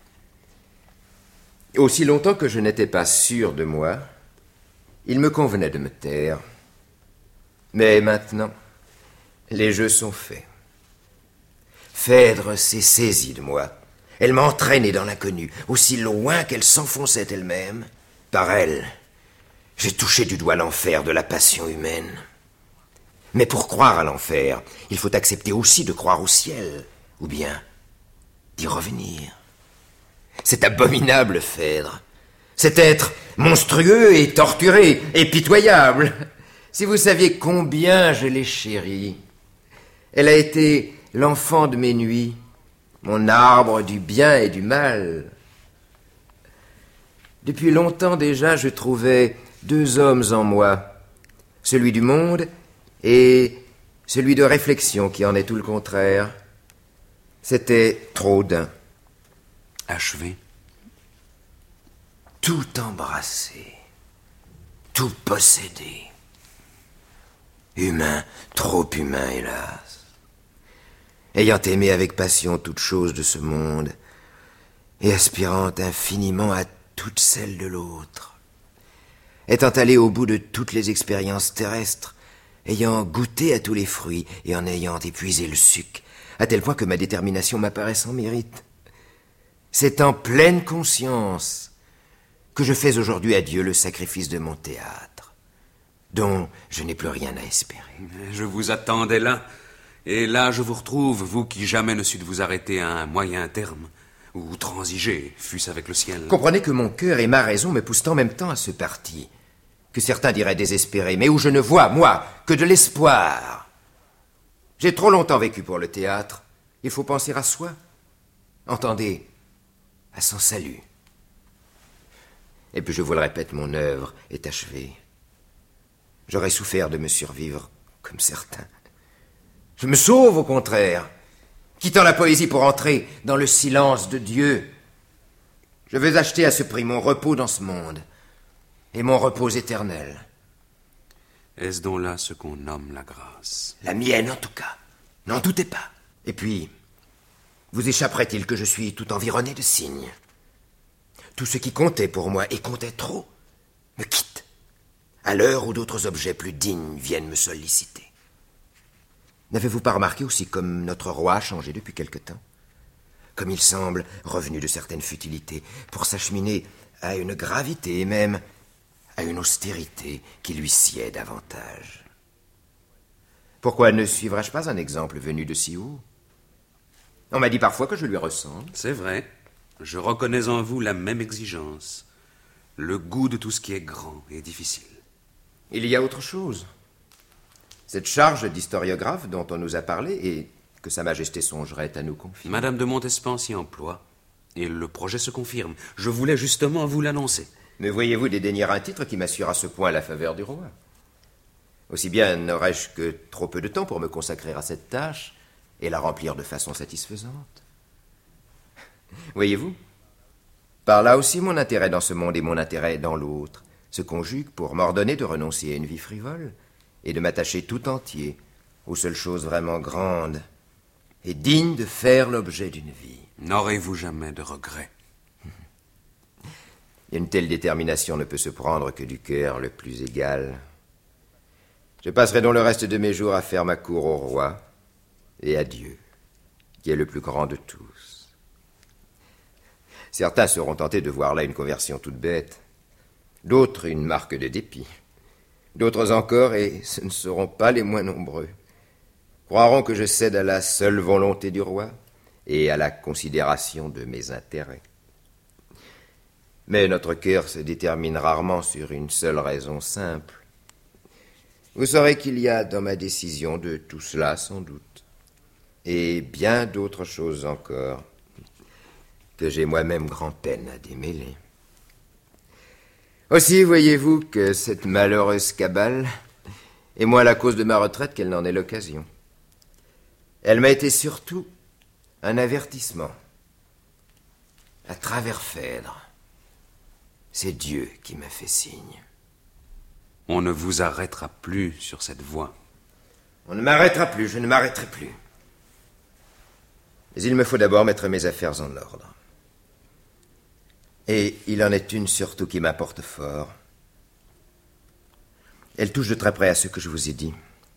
Aussi longtemps que je n'étais pas sûr de moi, il me convenait de me taire. Mais maintenant, les jeux sont faits. Phèdre s'est saisie de moi. Elle m'a entraîné dans l'inconnu, aussi loin qu'elle s'enfonçait elle-même. Par elle, j'ai touché du doigt l'enfer de la passion humaine. Mais pour croire à l'enfer, il faut accepter aussi de croire au ciel, ou bien d'y revenir. Cet abominable Phèdre, cet être monstrueux et torturé et pitoyable, si vous saviez combien je l'ai chérie. Elle a été l'enfant de mes nuits, mon arbre du bien et du mal. Depuis longtemps déjà, je trouvais deux hommes en moi, celui du monde et celui de réflexion qui en est tout le contraire. C'était trop d'un. Achevé. Tout embrassé, tout possédé. Humain, trop humain, hélas. Ayant aimé avec passion toute chose de ce monde, et aspirant infiniment à toutes celles de l'autre. Étant allé au bout de toutes les expériences terrestres, ayant goûté à tous les fruits et en ayant épuisé le suc, à tel point que ma détermination m'apparaît sans mérite. C'est en pleine conscience que je fais aujourd'hui à Dieu le sacrifice de mon théâtre, dont je n'ai plus rien à espérer. Je vous attendais là, et là je vous retrouve, vous qui jamais ne sûtes vous arrêter à un moyen terme, ou transiger, fût-ce avec le ciel. Comprenez que mon cœur et ma raison me poussent en même temps à ce parti, que certains diraient désespéré, mais où je ne vois, moi, que de l'espoir. J'ai trop longtemps vécu pour le théâtre. Il faut penser à soi. Entendez, à son salut. Et puis je vous le répète, mon œuvre est achevée. J'aurais souffert de me survivre comme certains. Je me sauve au contraire, quittant la poésie pour entrer dans le silence de Dieu. Je veux acheter à ce prix mon repos dans ce monde et mon repos éternel. Est-ce donc là ce qu'on nomme la grâce? La mienne en tout cas, n'en doutez pas. Et puis, vous échapperait-il que je suis tout environné de signes? Tout ce qui comptait pour moi, et comptait trop, me quitte, à l'heure où d'autres objets plus dignes viennent me solliciter. N'avez-vous pas remarqué aussi comme notre roi a changé depuis quelque temps? Comme il semble revenu de certaines futilités pour s'acheminer à une gravité et même à une austérité qui lui sied davantage. Pourquoi ne suivrais-je pas un exemple venu de si haut? On m'a dit parfois que je lui ressemble. C'est vrai. Je reconnais en vous la même exigence. Le goût de tout ce qui est grand et difficile. Il y a autre chose. Cette charge d'historiographe dont on nous a parlé et que Sa Majesté songerait à nous confier. Madame de Montespan s'y emploie. Et le projet se confirme. Je voulais justement vous l'annoncer. Mais voyez-vous dédaigner un titre qui m'assure à ce point la faveur du roi? Aussi bien n'aurais-je que trop peu de temps pour me consacrer à cette tâche et la remplir de façon satisfaisante. Voyez-vous, par là aussi mon intérêt dans ce monde et mon intérêt dans l'autre se conjuguent pour m'ordonner de renoncer à une vie frivole et de m'attacher tout entier aux seules choses vraiment grandes et dignes de faire l'objet d'une vie. N'aurez-vous jamais de regrets? Une telle détermination ne peut se prendre que du cœur le plus égal. Je passerai donc le reste de mes jours à faire ma cour au roi et à Dieu, qui est le plus grand de tous. Certains seront tentés de voir là une conversion toute bête, d'autres une marque de dépit, d'autres encore, et ce ne seront pas les moins nombreux, croiront que je cède à la seule volonté du roi et à la considération de mes intérêts. Mais notre cœur se détermine rarement sur une seule raison simple. Vous saurez qu'il y a dans ma décision de tout cela, sans doute, et bien d'autres choses encore, que j'ai moi-même grand-peine à démêler. Aussi, voyez-vous que cette malheureuse cabale est moins la cause de ma retraite qu'elle n'en est l'occasion. Elle m'a été surtout un avertissement. À travers Phèdre, c'est Dieu qui m'a fait signe. On ne vous arrêtera plus sur cette voie. On ne m'arrêtera plus, je ne m'arrêterai plus. Mais il me faut d'abord mettre mes affaires en ordre. Et il en est une surtout qui m'importe fort. Elle touche de très près à ce que je vous ai dit.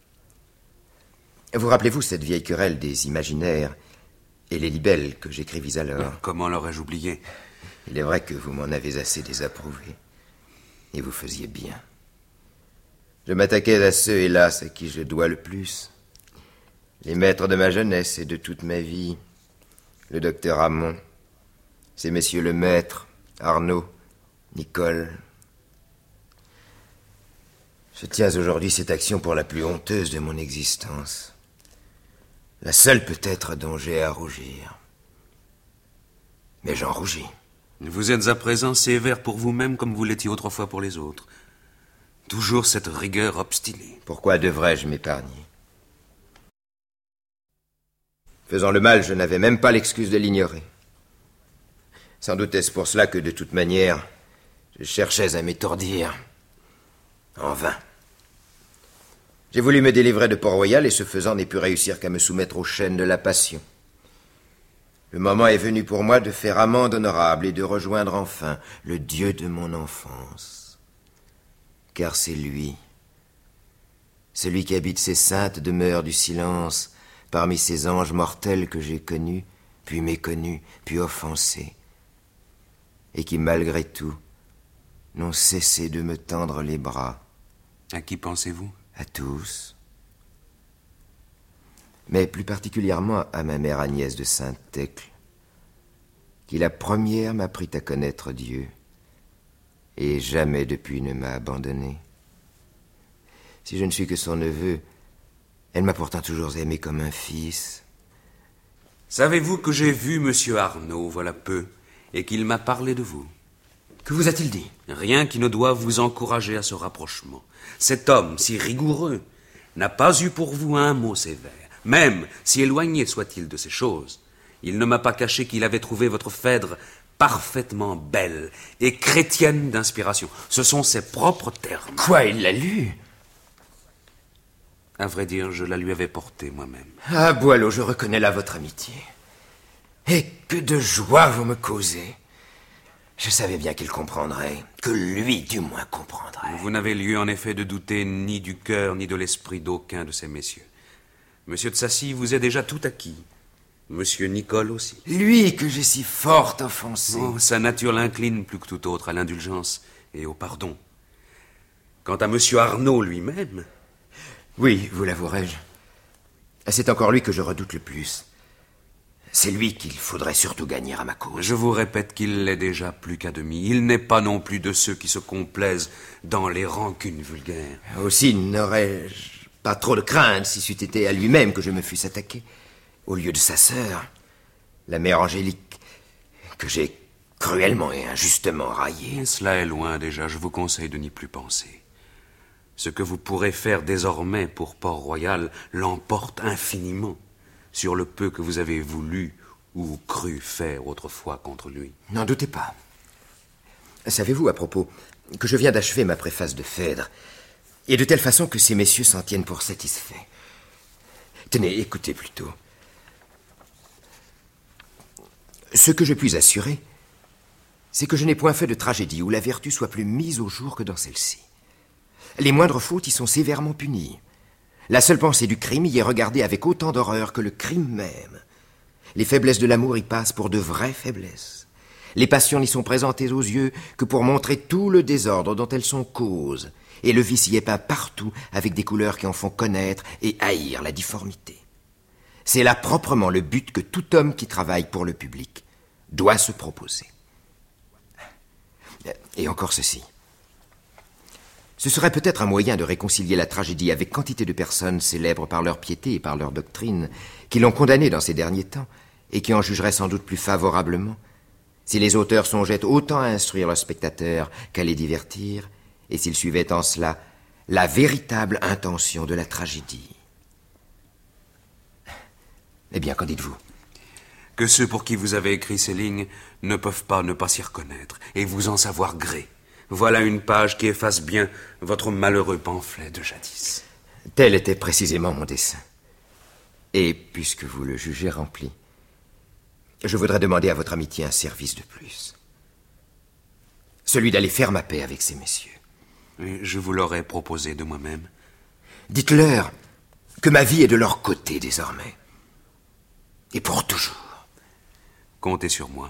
Vous rappelez-vous cette vieille querelle des imaginaires et les libelles que j'écrivis alors? Comment l'aurais-je oublié? Il est vrai que vous m'en avez assez désapprouvé. Et vous faisiez bien. Je m'attaquais à ceux, hélas, à qui je dois le plus. Les maîtres de ma jeunesse et de toute ma vie. Le docteur Hamon, ces messieurs le maître, Arnaud, Nicole. Je tiens aujourd'hui cette action pour la plus honteuse de mon existence. La seule peut-être dont j'ai à rougir. Mais j'en rougis. Vous êtes à présent sévère pour vous-même comme vous l'étiez autrefois pour les autres. Toujours cette rigueur obstinée. Pourquoi devrais-je m'épargner? Faisant le mal, je n'avais même pas l'excuse de l'ignorer. Sans doute est-ce pour cela que, de toute manière, je cherchais à m'étourdir. En vain. J'ai voulu me délivrer de Port-Royal et ce faisant n'ai pu réussir qu'à me soumettre aux chaînes de la passion. Le moment est venu pour moi de faire amende honorable et de rejoindre enfin le Dieu de mon enfance. Car c'est lui, celui qui habite ces saintes demeures du silence, parmi ces anges mortels que j'ai connus, puis méconnus, puis offensés, et qui, malgré tout, n'ont cessé de me tendre les bras. À qui pensez-vous? À tous. Mais plus particulièrement à ma mère Agnès de Saint-Thècle, qui la première m'apprit à connaître Dieu, et jamais depuis ne m'a abandonné. Si je ne suis que son neveu, elle m'a pourtant toujours aimé comme un fils. Savez-vous que j'ai vu monsieur Arnaud, voilà peu, et qu'il m'a parlé de vous? Que vous a-t-il dit? Rien qui ne doive vous encourager à ce rapprochement. Cet homme, si rigoureux, n'a pas eu pour vous un mot sévère. Même si éloigné soit-il de ces choses, il ne m'a pas caché qu'il avait trouvé votre Phèdre parfaitement belle et chrétienne d'inspiration. Ce sont ses propres termes. Quoi, il l'a lu? À vrai dire, je la lui avais portée moi-même. Ah, Boileau, je reconnais là votre amitié. Et que de joie vous me causez. Je savais bien qu'il comprendrait, que lui, du moins, comprendrait. Vous n'avez lieu, en effet, de douter ni du cœur ni de l'esprit d'aucun de ces messieurs. Monsieur de Sacy vous est déjà tout acquis. Monsieur Nicole aussi. Lui que j'ai si fort offensé. Oh, sa nature l'incline plus que tout autre à l'indulgence et au pardon. Quant à monsieur Arnaud lui-même... Oui, vous l'avouerai-je. C'est encore lui que je redoute le plus. C'est lui qu'il faudrait surtout gagner à ma cause. Je vous répète qu'il l'est déjà plus qu'à demi. Il n'est pas non plus de ceux qui se complaisent dans les rancunes vulgaires. Aussi n'aurais-je pas trop de crainte si c'eût été à lui-même que je me fusse attaqué, au lieu de sa sœur, la mère Angélique, que j'ai cruellement et injustement raillée. Et cela est loin déjà, je vous conseille de n'y plus penser. Ce que vous pourrez faire désormais pour Port-Royal l'emporte infiniment sur le peu que vous avez voulu ou cru faire autrefois contre lui. N'en doutez pas. Savez-vous, à propos, que je viens d'achever ma préface de Phèdre, et de telle façon que ces messieurs s'en tiennent pour satisfaits. Tenez, écoutez plutôt. Ce que je puis assurer, c'est que je n'ai point fait de tragédie où la vertu soit plus mise au jour que dans celle-ci. Les moindres fautes y sont sévèrement punies. La seule pensée du crime y est regardée avec autant d'horreur que le crime même. Les faiblesses de l'amour y passent pour de vraies faiblesses. Les passions n'y sont présentées aux yeux que pour montrer tout le désordre dont elles sont cause, et le vice y est peint partout avec des couleurs qui en font connaître et haïr la difformité. C'est là proprement le but que tout homme qui travaille pour le public doit se proposer. Et encore ceci. Ce serait peut-être un moyen de réconcilier la tragédie avec quantité de personnes célèbres par leur piété et par leur doctrine, qui l'ont condamnée dans ces derniers temps, et qui en jugeraient sans doute plus favorablement, si les auteurs songeaient autant à instruire leurs spectateurs qu'à les divertir, et s'ils suivaient en cela la véritable intention de la tragédie. Eh bien, qu'en dites-vous? Que ceux pour qui vous avez écrit ces lignes ne peuvent pas ne pas s'y reconnaître, et vous en savoir gré. Voilà une page qui efface bien votre malheureux pamphlet de jadis. Tel était précisément mon dessein. Et puisque vous le jugez rempli, je voudrais demander à votre amitié un service de plus. Celui d'aller faire ma paix avec ces messieurs. Et je vous l'aurais proposé de moi-même. Dites-leur que ma vie est de leur côté désormais. Et pour toujours. Comptez sur moi.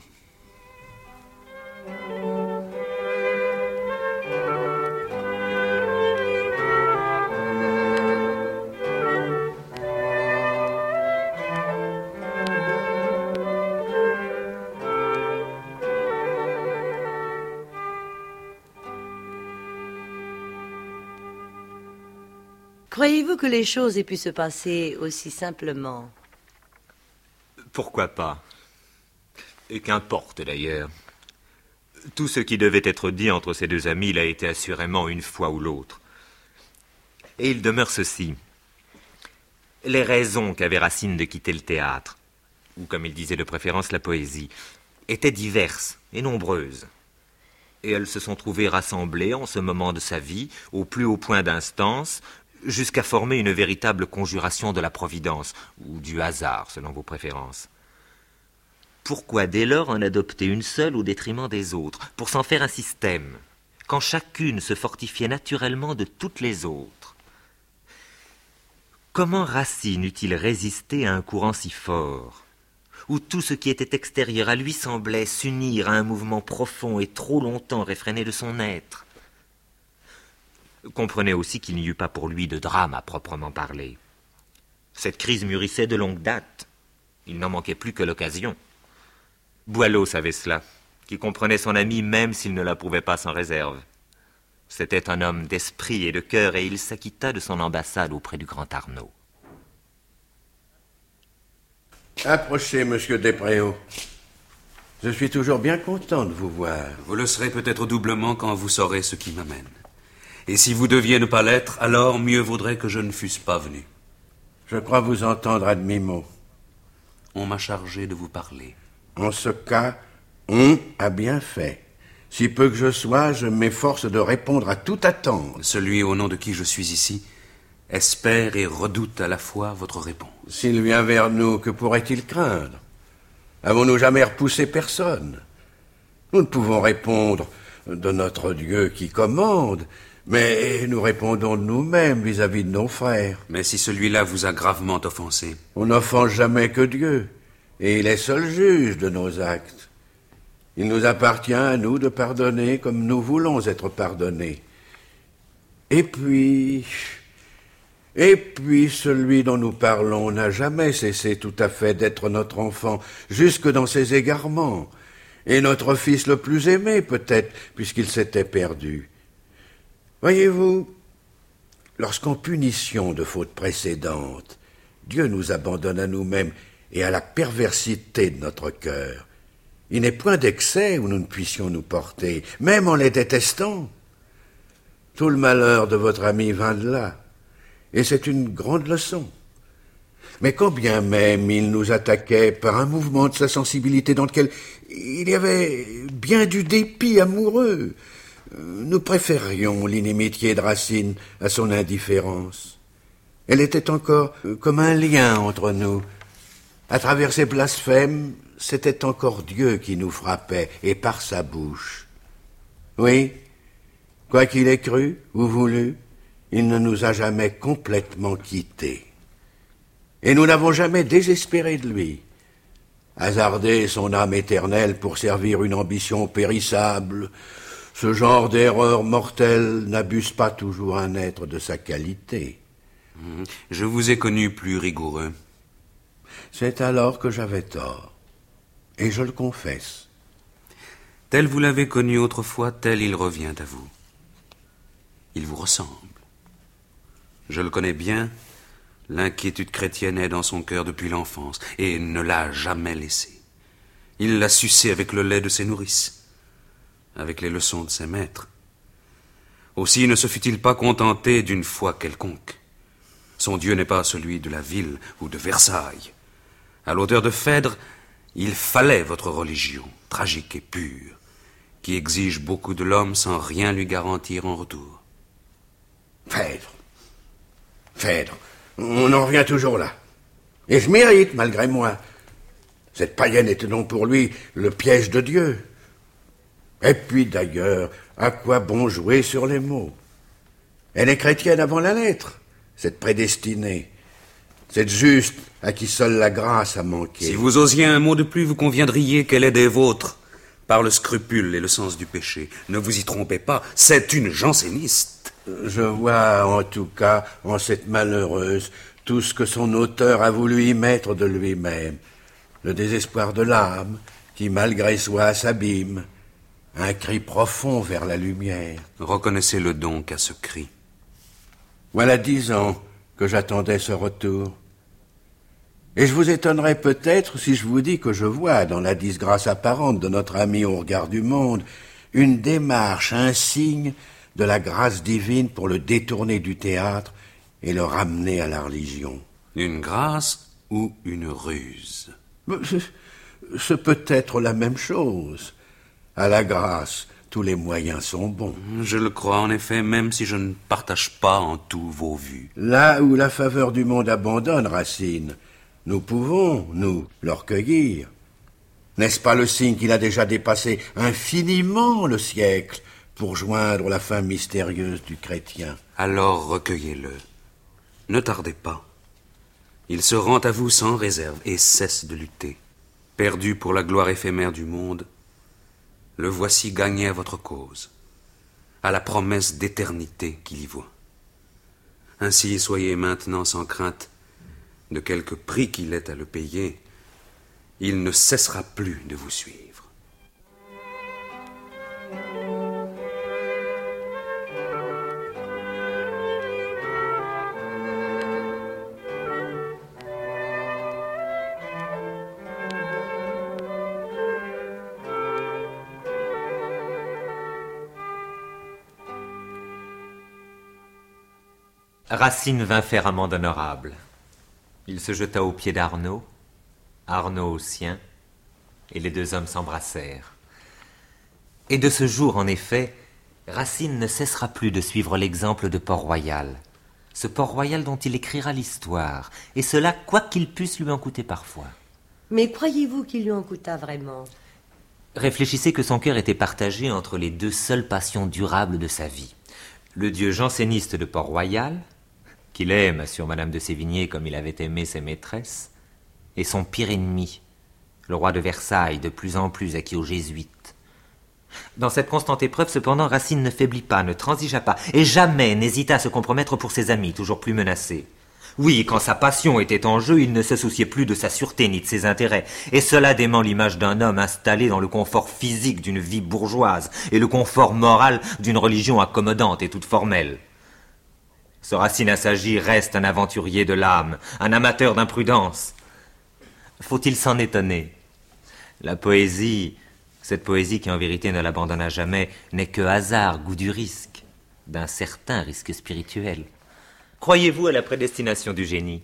Croyez-vous que les choses aient pu se passer aussi simplement? Pourquoi pas? Et qu'importe d'ailleurs. Tout ce qui devait être dit entre ces deux amis l'a été assurément une fois ou l'autre. Et il demeure ceci. Les raisons qu'avait Racine de quitter le théâtre, ou comme il disait de préférence la poésie, étaient diverses et nombreuses. Et elles se sont trouvées rassemblées en ce moment de sa vie, au plus haut point d'instance, jusqu'à former une véritable conjuration de la providence, ou du hasard, selon vos préférences. Pourquoi dès lors en adopter une seule au détriment des autres, pour s'en faire un système, quand chacune se fortifiait naturellement de toutes les autres? Comment Racine eût-il résisté à un courant si fort, où tout ce qui était extérieur à lui semblait s'unir à un mouvement profond et trop longtemps réfréné de son être? Comprenez aussi qu'il n'y eut pas pour lui de drame à proprement parler. Cette crise mûrissait de longue date. Il n'en manquait plus que l'occasion. Boileau savait cela, qui comprenait son ami même s'il ne l'approuvait pas sans réserve. C'était un homme d'esprit et de cœur, et il s'acquitta de son ambassade auprès du grand Arnaud. Approchez, monsieur Despréaux. Je suis toujours bien content de vous voir. Vous le serez peut-être doublement quand vous saurez ce qui m'amène. Et si vous deviez ne pas l'être, alors mieux vaudrait que je ne fusse pas venu. Je crois vous entendre à demi-mot. On m'a chargé de vous parler. En ce cas, on a bien fait. Si peu que je sois, je m'efforce de répondre à toute attente. Celui au nom de qui je suis ici espère et redoute à la fois votre réponse. S'il vient vers nous, que pourrait-il craindre? Avons-nous jamais repoussé personne? Nous ne pouvons répondre de notre Dieu qui commande, mais nous répondons de nous-mêmes vis-à-vis de nos frères. Mais si celui-là vous a gravement offensé? On n'offense jamais que Dieu, et il est seul juge de nos actes. Il nous appartient à nous de pardonner comme nous voulons être pardonnés. Et puis... Et puis celui dont nous parlons n'a jamais cessé tout à fait d'être notre enfant, jusque dans ses égarements, et notre fils le plus aimé peut-être, puisqu'il s'était perdu. Voyez-vous, lorsqu'en punition de fautes précédentes, Dieu nous abandonne à nous-mêmes et à la perversité de notre cœur, il n'est point d'excès où nous ne puissions nous porter, même en les détestant. Tout le malheur de votre ami vint de là, et c'est une grande leçon. Mais quand bien même il nous attaquait par un mouvement de sa sensibilité dans lequel il y avait bien du dépit amoureux, nous préférions l'inimitié de Racine à son indifférence. Elle était encore comme un lien entre nous. À travers ses blasphèmes, c'était encore Dieu qui nous frappait, et par sa bouche. Oui, quoi qu'il ait cru ou voulu, il ne nous a jamais complètement quittés. Et nous n'avons jamais désespéré de lui. Hasarder son âme éternelle pour servir une ambition périssable, ce genre d'erreur mortelle n'abuse pas toujours un être de sa qualité. Je vous ai connu plus rigoureux. C'est alors que j'avais tort, et je le confesse. Tel vous l'avez connu autrefois, tel il revient à vous. Il vous ressemble. Je le connais bien, l'inquiétude chrétienne est dans son cœur depuis l'enfance, et ne l'a jamais laissé. Il l'a sucé avec le lait de ses nourrices, avec les leçons de ses maîtres. Aussi ne se fut-il pas contenté d'une foi quelconque. Son Dieu n'est pas celui de la ville ou de Versailles. À l'auteur de Phèdre, il fallait votre religion, tragique et pure, qui exige beaucoup de l'homme sans rien lui garantir en retour. Phèdre, Phèdre, on en revient toujours là. Et je mérite, malgré moi. Cette païenne était donc pour lui le piège de Dieu. Et puis d'ailleurs, à quoi bon jouer sur les mots? Elle est chrétienne avant la lettre, cette prédestinée, cette juste à qui seule la grâce a manqué. Si vous osiez un mot de plus, vous conviendriez qu'elle est des vôtres, par le scrupule et le sens du péché. Ne vous y trompez pas, c'est une janséniste. Je vois en tout cas en cette malheureuse tout ce que son auteur a voulu y mettre de lui-même. Le désespoir de l'âme qui malgré soi s'abîme. Un cri profond vers la lumière. Reconnaissez-le donc à ce cri. Voilà dix ans que j'attendais ce retour. Et je vous étonnerai peut-être si je vous dis que je vois dans la disgrâce apparente de notre ami au regard du monde une démarche, un signe de la grâce divine pour le détourner du théâtre et le ramener à la religion. Une grâce ou une ruse? C'est peut-être la même chose. À la grâce, tous les moyens sont bons. Je le crois en effet, même si je ne partage pas en tout vos vues. Là où la faveur du monde abandonne Racine, nous pouvons, nous, le recueillir. N'est-ce pas le signe qu'il a déjà dépassé infiniment le siècle pour joindre la fin mystérieuse du chrétien? Alors recueillez-le. Ne tardez pas. Il se rend à vous sans réserve et cesse de lutter. Perdu pour la gloire éphémère du monde, le voici gagné à votre cause, à la promesse d'éternité qu'il y voit. Ainsi soyez maintenant sans crainte de quelque prix qu'il ait à le payer. Il ne cessera plus de vous suivre. Racine vint faire amende honorable. Il se jeta aux pieds d'Arnaud, Arnaud aux siens, et les deux hommes s'embrassèrent. Et de ce jour, en effet, Racine ne cessera plus de suivre l'exemple de Port-Royal, ce Port-Royal dont il écrira l'histoire, et cela quoi qu'il puisse lui en coûter parfois. Mais croyez-vous qu'il lui en coûta vraiment? Réfléchissez que son cœur était partagé entre les deux seules passions durables de sa vie. Le dieu janséniste de Port-Royal, qu'il aime sur Madame de Sévigné comme il avait aimé ses maîtresses, et son pire ennemi, le roi de Versailles, de plus en plus acquis aux jésuites. Dans cette constante épreuve, cependant, Racine ne faiblit pas, ne transigea pas, et jamais n'hésita à se compromettre pour ses amis, toujours plus menacés. Oui, quand sa passion était en jeu, il ne se souciait plus de sa sûreté ni de ses intérêts, et cela dément l'image d'un homme installé dans le confort physique d'une vie bourgeoise et le confort moral d'une religion accommodante et toute formelle. Ce Racine assagi reste un aventurier de l'âme, un amateur d'imprudence. Faut-il s'en étonner? La poésie, cette poésie qui en vérité ne l'abandonna jamais, n'est que hasard, goût du risque, d'un certain risque spirituel. Croyez-vous à la prédestination du génie?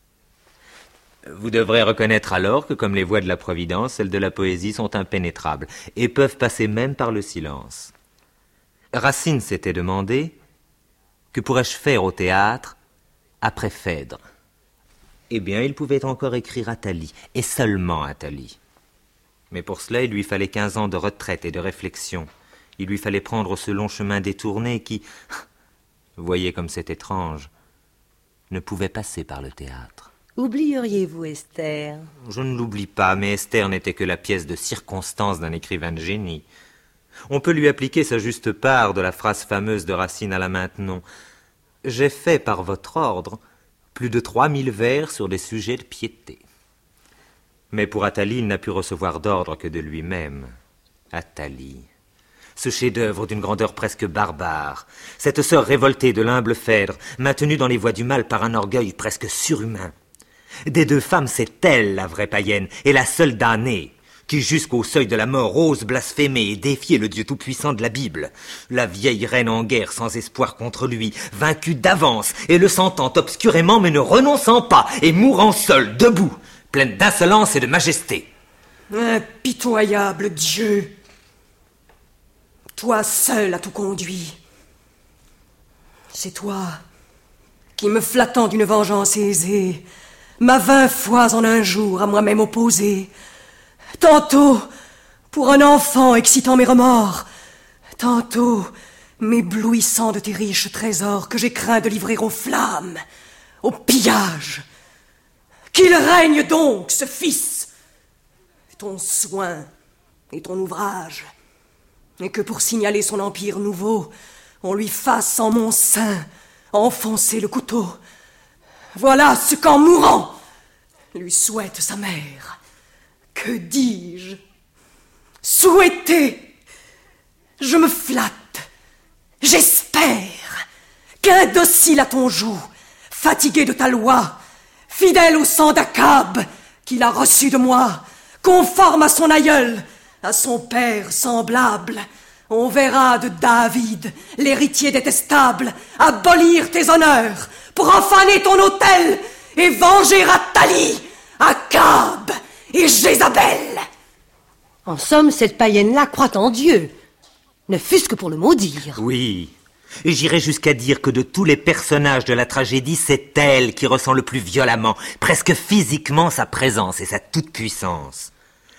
Vous devrez reconnaître alors que, comme les voies de la Providence, celles de la poésie sont impénétrables et peuvent passer même par le silence. Racine s'était demandé: que pourrais-je faire au théâtre après Phèdre? Eh bien, il pouvait encore écrire Athalie, et seulement Athalie. Mais pour cela, il lui fallait quinze ans de retraite et de réflexion. Il lui fallait prendre ce long chemin détourné qui, voyez comme c'est étrange, ne pouvait passer par le théâtre. Oublieriez-vous Esther? Je ne l'oublie pas, mais Esther n'était que la pièce de circonstance d'un écrivain de génie. On peut lui appliquer sa juste part de la phrase fameuse de Racine à la Maintenon. « J'ai fait par votre ordre plus de trois mille vers sur des sujets de piété. » Mais pour Athalie, il n'a pu recevoir d'ordre que de lui-même. Athalie, ce chef-d'œuvre d'une grandeur presque barbare, cette sœur révoltée de l'humble Phèdre, maintenue dans les voies du mal par un orgueil presque surhumain. Des deux femmes, c'est elle la vraie païenne, et la seule damnée, qui jusqu'au seuil de la mort ose blasphémer et défier le Dieu tout-puissant de la Bible. La vieille reine en guerre sans espoir contre lui, vaincue d'avance, et le sentant obscurément mais ne renonçant pas, et mourant seule, debout, pleine d'insolence et de majesté. Impitoyable Dieu! Toi seul as tout conduit. C'est toi qui, me flattant d'une vengeance aisée, m'as vingt fois en un jour à moi-même opposé. Tantôt pour un enfant excitant mes remords, tantôt m'éblouissant de tes riches trésors que j'ai craint de livrer aux flammes, au pillage. Qu'il règne donc, ce fils, ton soin et ton ouvrage, et que pour signaler son empire nouveau, on lui fasse en mon sein enfoncer le couteau. Voilà ce qu'en mourant lui souhaite sa mère. Que dis-je? Souhaiter. Je me flatte, j'espère qu'indocile à ton joug, fatigué de ta loi, fidèle au sang d'Akab qu'il a reçu de moi, conforme à son aïeul, à son père semblable, on verra de David, l'héritier détestable, abolir tes honneurs, profaner ton autel et venger Athalie, Akab et Jézabel. En somme, cette païenne-là croit en Dieu, ne fût-ce que pour le maudire. Oui, et j'irai jusqu'à dire que de tous les personnages de la tragédie, c'est elle qui ressent le plus violemment, presque physiquement, sa présence et sa toute-puissance.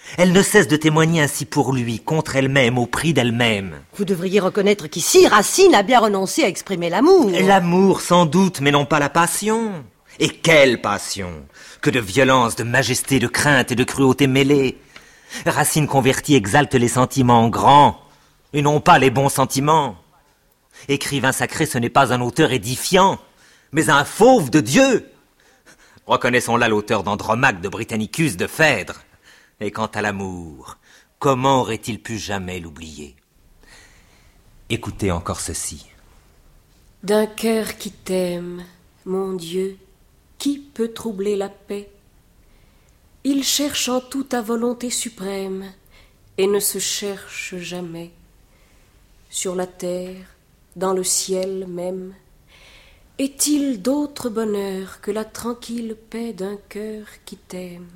Elle ne cesse de témoigner ainsi pour lui, contre elle-même, au prix d'elle-même. Vous devriez reconnaître qu'ici, Racine a bien renoncé à exprimer l'amour. L'amour, sans doute, mais non pas la passion. Et quelle passion! Que de violence, de majesté, de crainte et de cruauté mêlées. Racine convertie exalte les sentiments grands, et non pas les bons sentiments. Écrivain sacré, ce n'est pas un auteur édifiant, mais un fauve de Dieu. Reconnaissons là l'auteur d'Andromaque, de Britannicus, de Phèdre. Et quant à l'amour, comment aurait-il pu jamais l'oublier? Écoutez encore ceci. D'un cœur qui t'aime, mon Dieu, qui peut troubler la paix? Il cherche en tout ta volonté suprême et ne se cherche jamais. Sur la terre, dans le ciel même, est-il d'autre bonheur que la tranquille paix d'un cœur qui t'aime?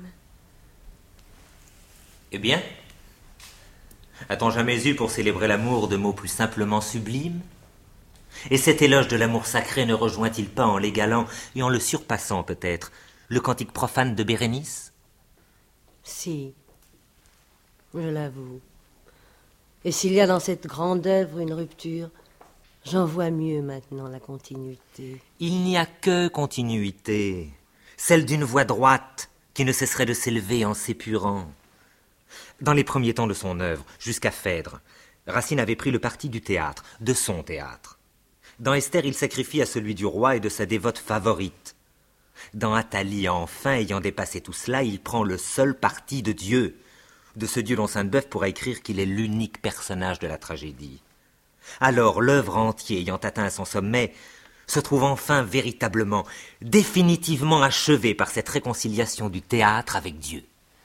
Eh bien, a-t-on jamais eu pour célébrer l'amour de mots plus simplement sublimes? Et cet éloge de l'amour sacré ne rejoint-il pas en l'égalant et en le surpassant peut-être le cantique profane de Bérénice? Si, je l'avoue. Et s'il y a dans cette grande œuvre une rupture, j'en vois mieux maintenant la continuité. Il n'y a que continuité, celle d'une voix droite qui ne cesserait de s'élever en s'épurant. Dans les premiers temps de son œuvre, jusqu'à Phèdre, Racine avait pris le parti du théâtre, de son théâtre. Dans Esther, il sacrifie à celui du roi et de sa dévote favorite. Dans Athalie, enfin, ayant dépassé tout cela, il prend le seul parti de Dieu, de ce Dieu dont Sainte-Beuve pourra écrire qu'il est l'unique personnage de la tragédie. Alors, l'œuvre entière ayant atteint son sommet, se trouve enfin véritablement, définitivement achevée par cette réconciliation du théâtre avec Dieu.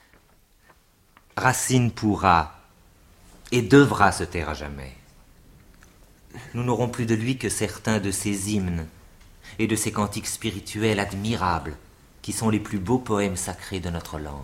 Racine pourra et devra se taire à jamais. Nous n'aurons plus de lui que certains de ses hymnes et de ses cantiques spirituels admirables, qui sont les plus beaux poèmes sacrés de notre langue.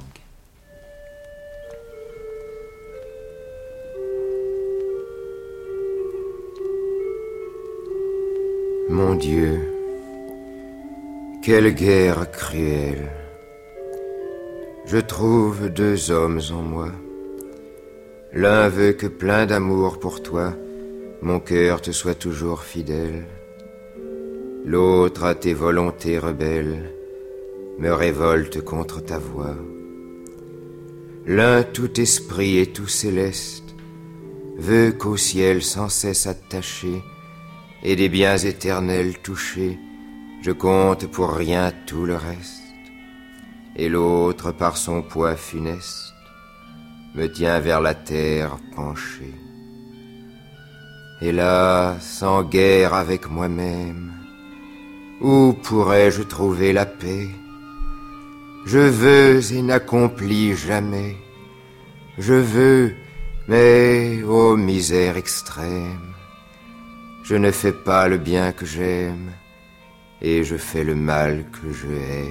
Mon Dieu, quelle guerre cruelle! Je trouve deux hommes en moi. L'un veut que plein d'amour pour toi, mon cœur te soit toujours fidèle. L'autre, à tes volontés rebelles, me révolte contre ta voix. L'un, tout esprit et tout céleste, veut qu'au ciel sans cesse attaché et des biens éternels touchés, je compte pour rien tout le reste. Et l'autre, par son poids funeste, me tient vers la terre penché. Et là, sans guerre avec moi-même, où pourrais-je trouver la paix? Je veux et n'accomplis jamais. Je veux, mais, ô misère extrême, je ne fais pas le bien que j'aime, et je fais le mal que je hais.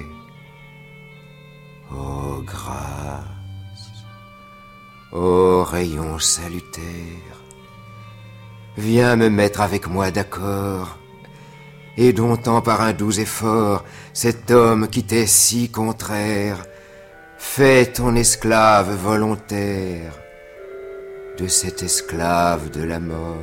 Ô grâce, ô rayon salutaire, viens me mettre avec moi d'accord, et domptant par un doux effort cet homme qui t'est si contraire, fais ton esclave volontaire de cet esclave de la mort.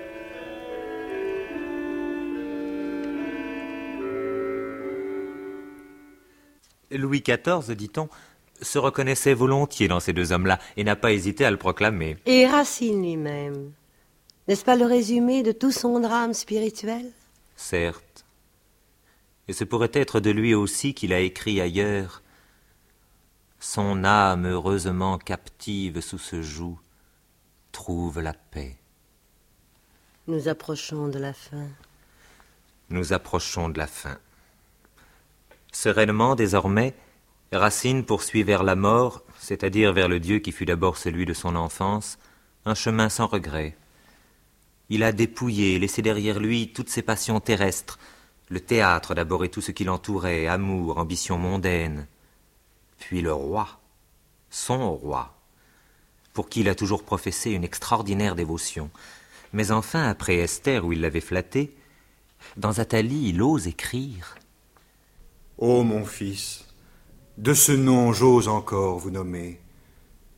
Louis quatorze, dit-on, se reconnaissait volontiers dans ces deux hommes-là et n'a pas hésité à le proclamer. Et Racine lui-même, n'est-ce pas le résumé de tout son drame spirituel? Certes. Et ce pourrait être de lui aussi qu'il a écrit ailleurs. Son âme heureusement captive sous ce joug trouve la paix. Nous approchons de la fin. Nous approchons de la fin. Sereinement, désormais, Racine poursuit vers la mort, c'est-à-dire vers le Dieu qui fut d'abord celui de son enfance, un chemin sans regret. Il a dépouillé et laissé derrière lui toutes ses passions terrestres, le théâtre d'abord et tout ce qui l'entourait, amour, ambition mondaine. Puis le roi, son roi, pour qui il a toujours professé une extraordinaire dévotion. Mais enfin, après Esther, où il l'avait flatté, dans Athalie, il ose écrire. Ô mon fils, de ce nom j'ose encore vous nommer.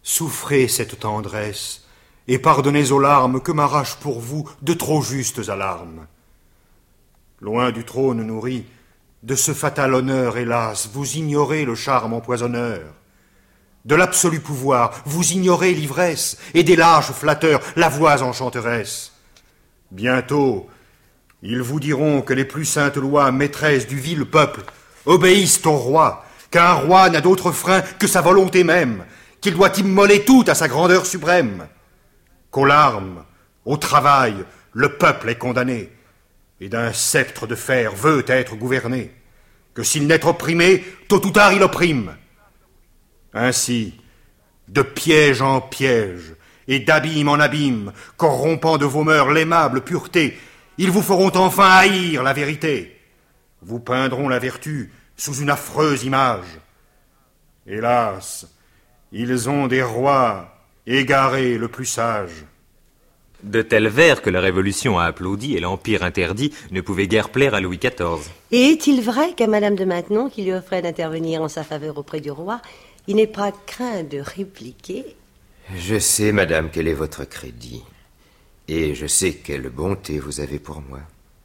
Souffrez cette tendresse, et pardonnez aux larmes que m'arrachent pour vous de trop justes alarmes. Loin du trône nourri, de ce fatal honneur, hélas, vous ignorez le charme empoisonneur. De l'absolu pouvoir, vous ignorez l'ivresse, et des lâches flatteurs, la voix enchanteresse. Bientôt, ils vous diront que les plus saintes lois, maîtresses du vil peuple, obéissent au roi, qu'un roi n'a d'autre frein que sa volonté même, qu'il doit immoler tout à sa grandeur suprême, qu'aux larmes, au travail, le peuple est condamné, et d'un sceptre de fer veut être gouverné, que s'il n'est opprimé, tôt ou tard il opprime. Ainsi, de piège en piège, et d'abîme en abîme, corrompant de vos mœurs l'aimable pureté, ils vous feront enfin haïr la vérité, vous peindront la vertu sous une affreuse image. Hélas, ils ont des rois égarés le plus sage. De tels vers que la Révolution a applaudi et l'Empire interdit ne pouvaient guère plaire à Louis quatorze. Et est-il vrai qu'à Madame de Maintenon, qui lui offrait d'intervenir en sa faveur auprès du roi, il n'est pas craint de répliquer? Je sais, madame, quel est votre crédit, et je sais quelle bonté vous avez pour moi.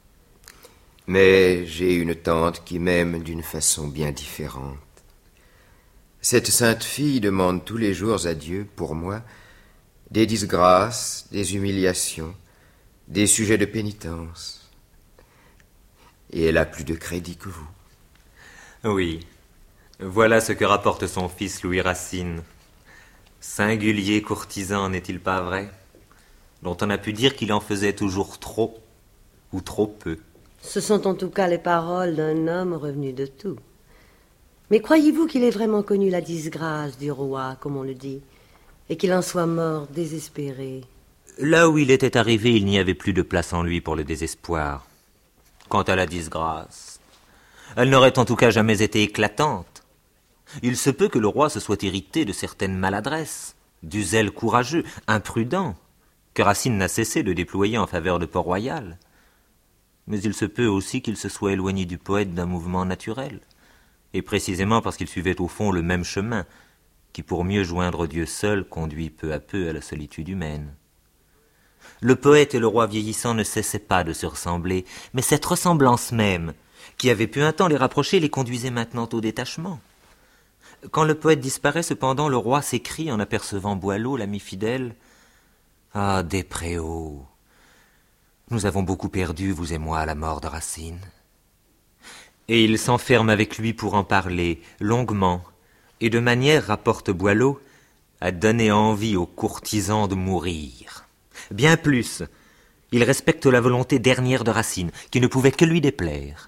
Mais j'ai une tante qui m'aime d'une façon bien différente. Cette sainte fille demande tous les jours à Dieu, pour moi, des disgrâces, des humiliations, des sujets de pénitence. Et elle a plus de crédit que vous. Oui, voilà ce que rapporte son fils Louis Racine. Singulier courtisan, n'est-il pas vrai? Dont on a pu dire qu'il en faisait toujours trop, ou trop peu. Ce sont en tout cas les paroles d'un homme revenu de tout. Mais croyez-vous qu'il ait vraiment connu la disgrâce du roi, comme on le dit, et qu'il en soit mort désespéré? Là où il était arrivé, il n'y avait plus de place en lui pour le désespoir. Quant à la disgrâce, elle n'aurait en tout cas jamais été éclatante. Il se peut que le roi se soit irrité de certaines maladresses, du zèle courageux, imprudent, que Racine n'a cessé de déployer en faveur de Port-Royal. Mais il se peut aussi qu'il se soit éloigné du poète d'un mouvement naturel, et précisément parce qu'il suivait au fond le même chemin, qui pour mieux joindre Dieu seul conduit peu à peu à la solitude humaine. Le poète et le roi vieillissant ne cessaient pas de se ressembler, mais cette ressemblance même, qui avait pu un temps les rapprocher, les conduisait maintenant au détachement. Quand le poète disparaît, cependant, le roi s'écrie en apercevant Boileau, l'ami fidèle, « Ah, Despréaux, nous avons beaucoup perdu, vous et moi, à la mort de Racine. » Et il s'enferme avec lui pour en parler, longuement, et de manière, rapporte Boileau, à donner envie aux courtisans de mourir. Bien plus, il respecte la volonté dernière de Racine, qui ne pouvait que lui déplaire.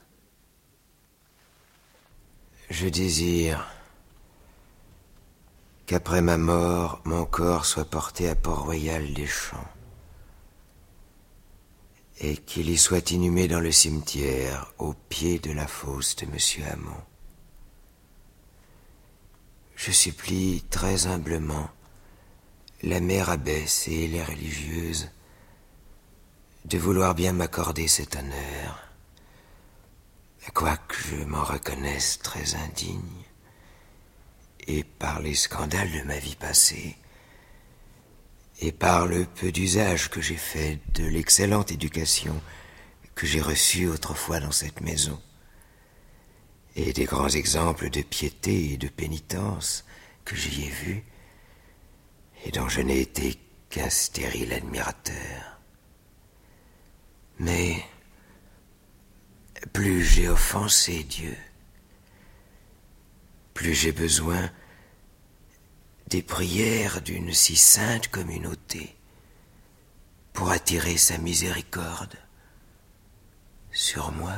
Je désire qu'après ma mort, mon corps soit porté à Port-Royal des Champs, et qu'il y soit inhumé dans le cimetière, au pied de la fosse de Monsieur Hamon. Je supplie très humblement la mère abbesse et les religieuses de vouloir bien m'accorder cet honneur, quoique je m'en reconnaisse très indigne, et par les scandales de ma vie passée, et par le peu d'usage que j'ai fait de l'excellente éducation que j'ai reçue autrefois dans cette maison, et des grands exemples de piété et de pénitence que j'y ai vus, et dont je n'ai été qu'un stérile admirateur. Mais plus j'ai offensé Dieu, plus j'ai besoin des prières d'une si sainte communauté pour attirer sa miséricorde sur moi.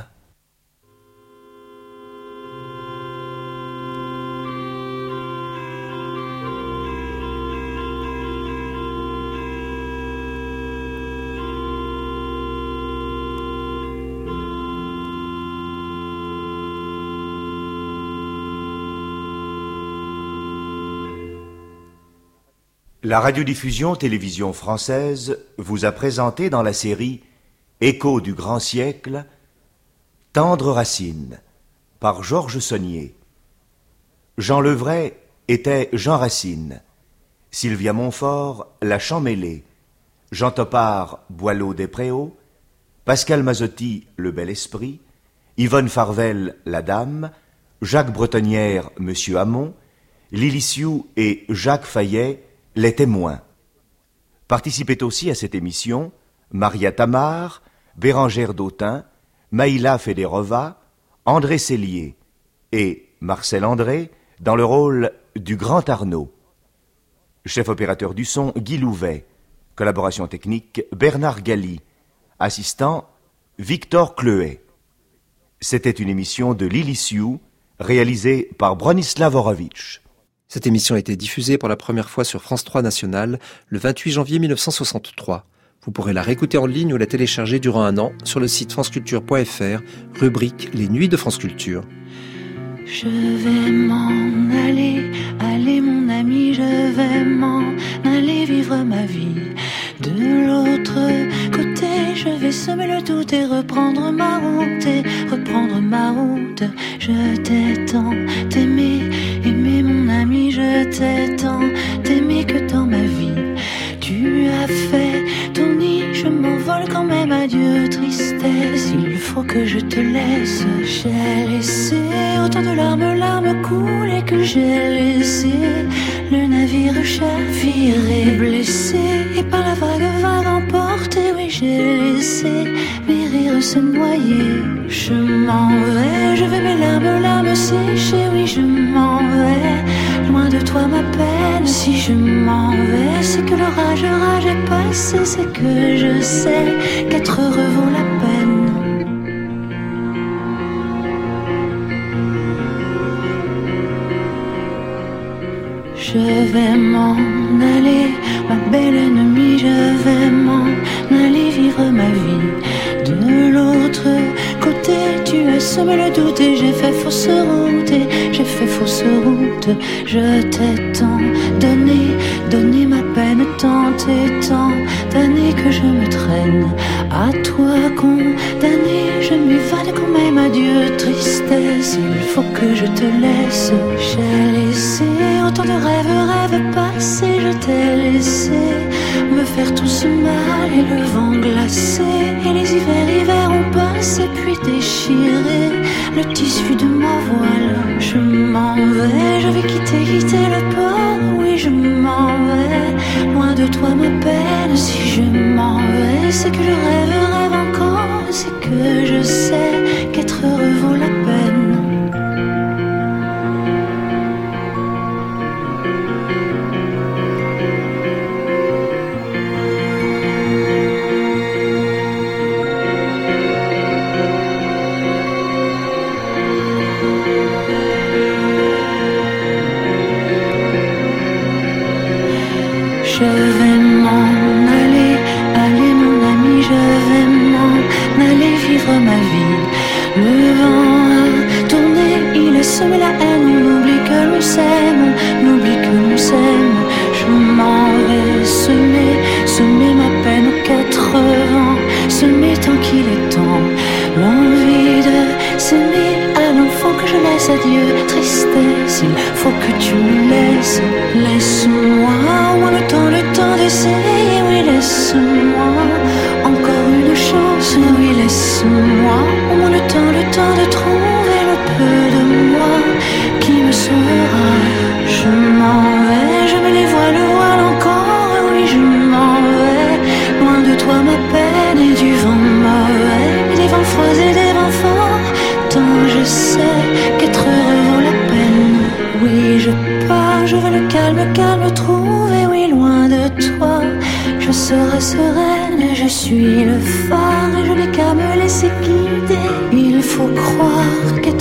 La radiodiffusion télévision française vous a présenté dans la série Écho du grand siècle, Tendre Racine, par Georges Saunier. Jean Levray était Jean Racine. Sylvia Montfort, La Champmêlée, Jean Topard, Boileau des Préaux, Pascal Mazotti, Le Bel Esprit, Yvonne Farvel, La Dame, Jacques Bretonnière, Monsieur Hamon, Lily Sioux et Jacques Fayet, Les Témoins. Participaient aussi à cette émission Maria Tamar, Bérangère Dautin, Maïla Federova, André Cellier et Marcel André dans le rôle du Grand Arnaud. Chef opérateur du son, Guy Louvet. Collaboration technique, Bernard Galli. Assistant, Victor Cleuet. C'était une émission de Lily Sioux, réalisée par Bronislav Horowitz. Cette émission a été diffusée pour la première fois sur France trois National le vingt-huit janvier mille neuf cent soixante-trois. Vous pourrez la réécouter en ligne ou la télécharger durant un an sur le site franceculture point f r, rubrique Les Nuits de France Culture. Je vais m'en aller, aller mon ami, je vais m'en aller vivre ma vie. De l'autre côté, je vais semer le doute et reprendre ma route, et reprendre ma route. Je t'ai tant aimé, aimé mon ami, je t'ai tant aimé que dans ma vie. Tu as fait ton nid, je m'envole quand même, adieu tristesse. Il faut que je te laisse. J'ai laissé autant de larmes, larmes couler que j'ai laissé le navire chavirer, blessé et par la vague vague emporté. Oui, j'ai laissé mes rires se noyer. Je m'en vais, je vais mes larmes, larmes sécher. Oui, je m'en vais, loin de toi ma peine. Si je m'en vais, c'est que l'orage, rage est passé. C'est que je sais qu'être heureux vaut la peine. Je vais m'en aller, ma belle ennemie, je vais m'en aller vivre ma vie. De l'autre côté, tu as semé le doute et j'ai fait fausse route, et j'ai fait fausse route. Je t'ai tant donné, donné ma peine, tant et tant d'années que je me traîne. À toi condamné, je m'évade quand même, adieu tristesse. Il faut que je te laisse. J'ai laissé autant de rêves, rêves passés. Je t'ai laissé me faire tout ce mal et le vent glacé. Et les hivers, hivers ont passé puis déchiré le tissu de ma voile. Je m'en vais, je vais quitter, quitter le port. Oui, je m'en vais, loin de toi ma peine. Si je m'en vais, c'est que je rêve, rêve encore. C'est que je sais qu'être heureux vaut la peine. Je vais m'en aller, aller mon ami, je vais m'en aller vivre ma vie. Le vent a tourné, il a semé la haine, on oublie que l'on s'aime, on oublie que l'on s'aime. Je m'en vais semer, semer ma peine aux quatre vents, semer tant qu'il est temps. L'envie de s'aimer à l'enfant que je laisse, adieu tristesse. Il faut que tu me laisses, laisse-moi au moins le temps, le temps d'essayer. Oui, laisse-moi encore une chance. Oui, laisse-moi au moins le temps, le temps de trouver le peu de moi qui me sauvera. Je m'en vais, je mets les voiles, le voile encore. Oui, je m'en vais, loin de toi ma peine et du vent mauvais, et des vents froids et des vents forts. Tant je sais qu'être heureux vaut la peine. Oui, je pars, je veux le calme, calme trouver. Oui, loin de toi, je serai sereine. Je suis le phare et je n'ai qu'à me laisser guider. Il faut croire qu'être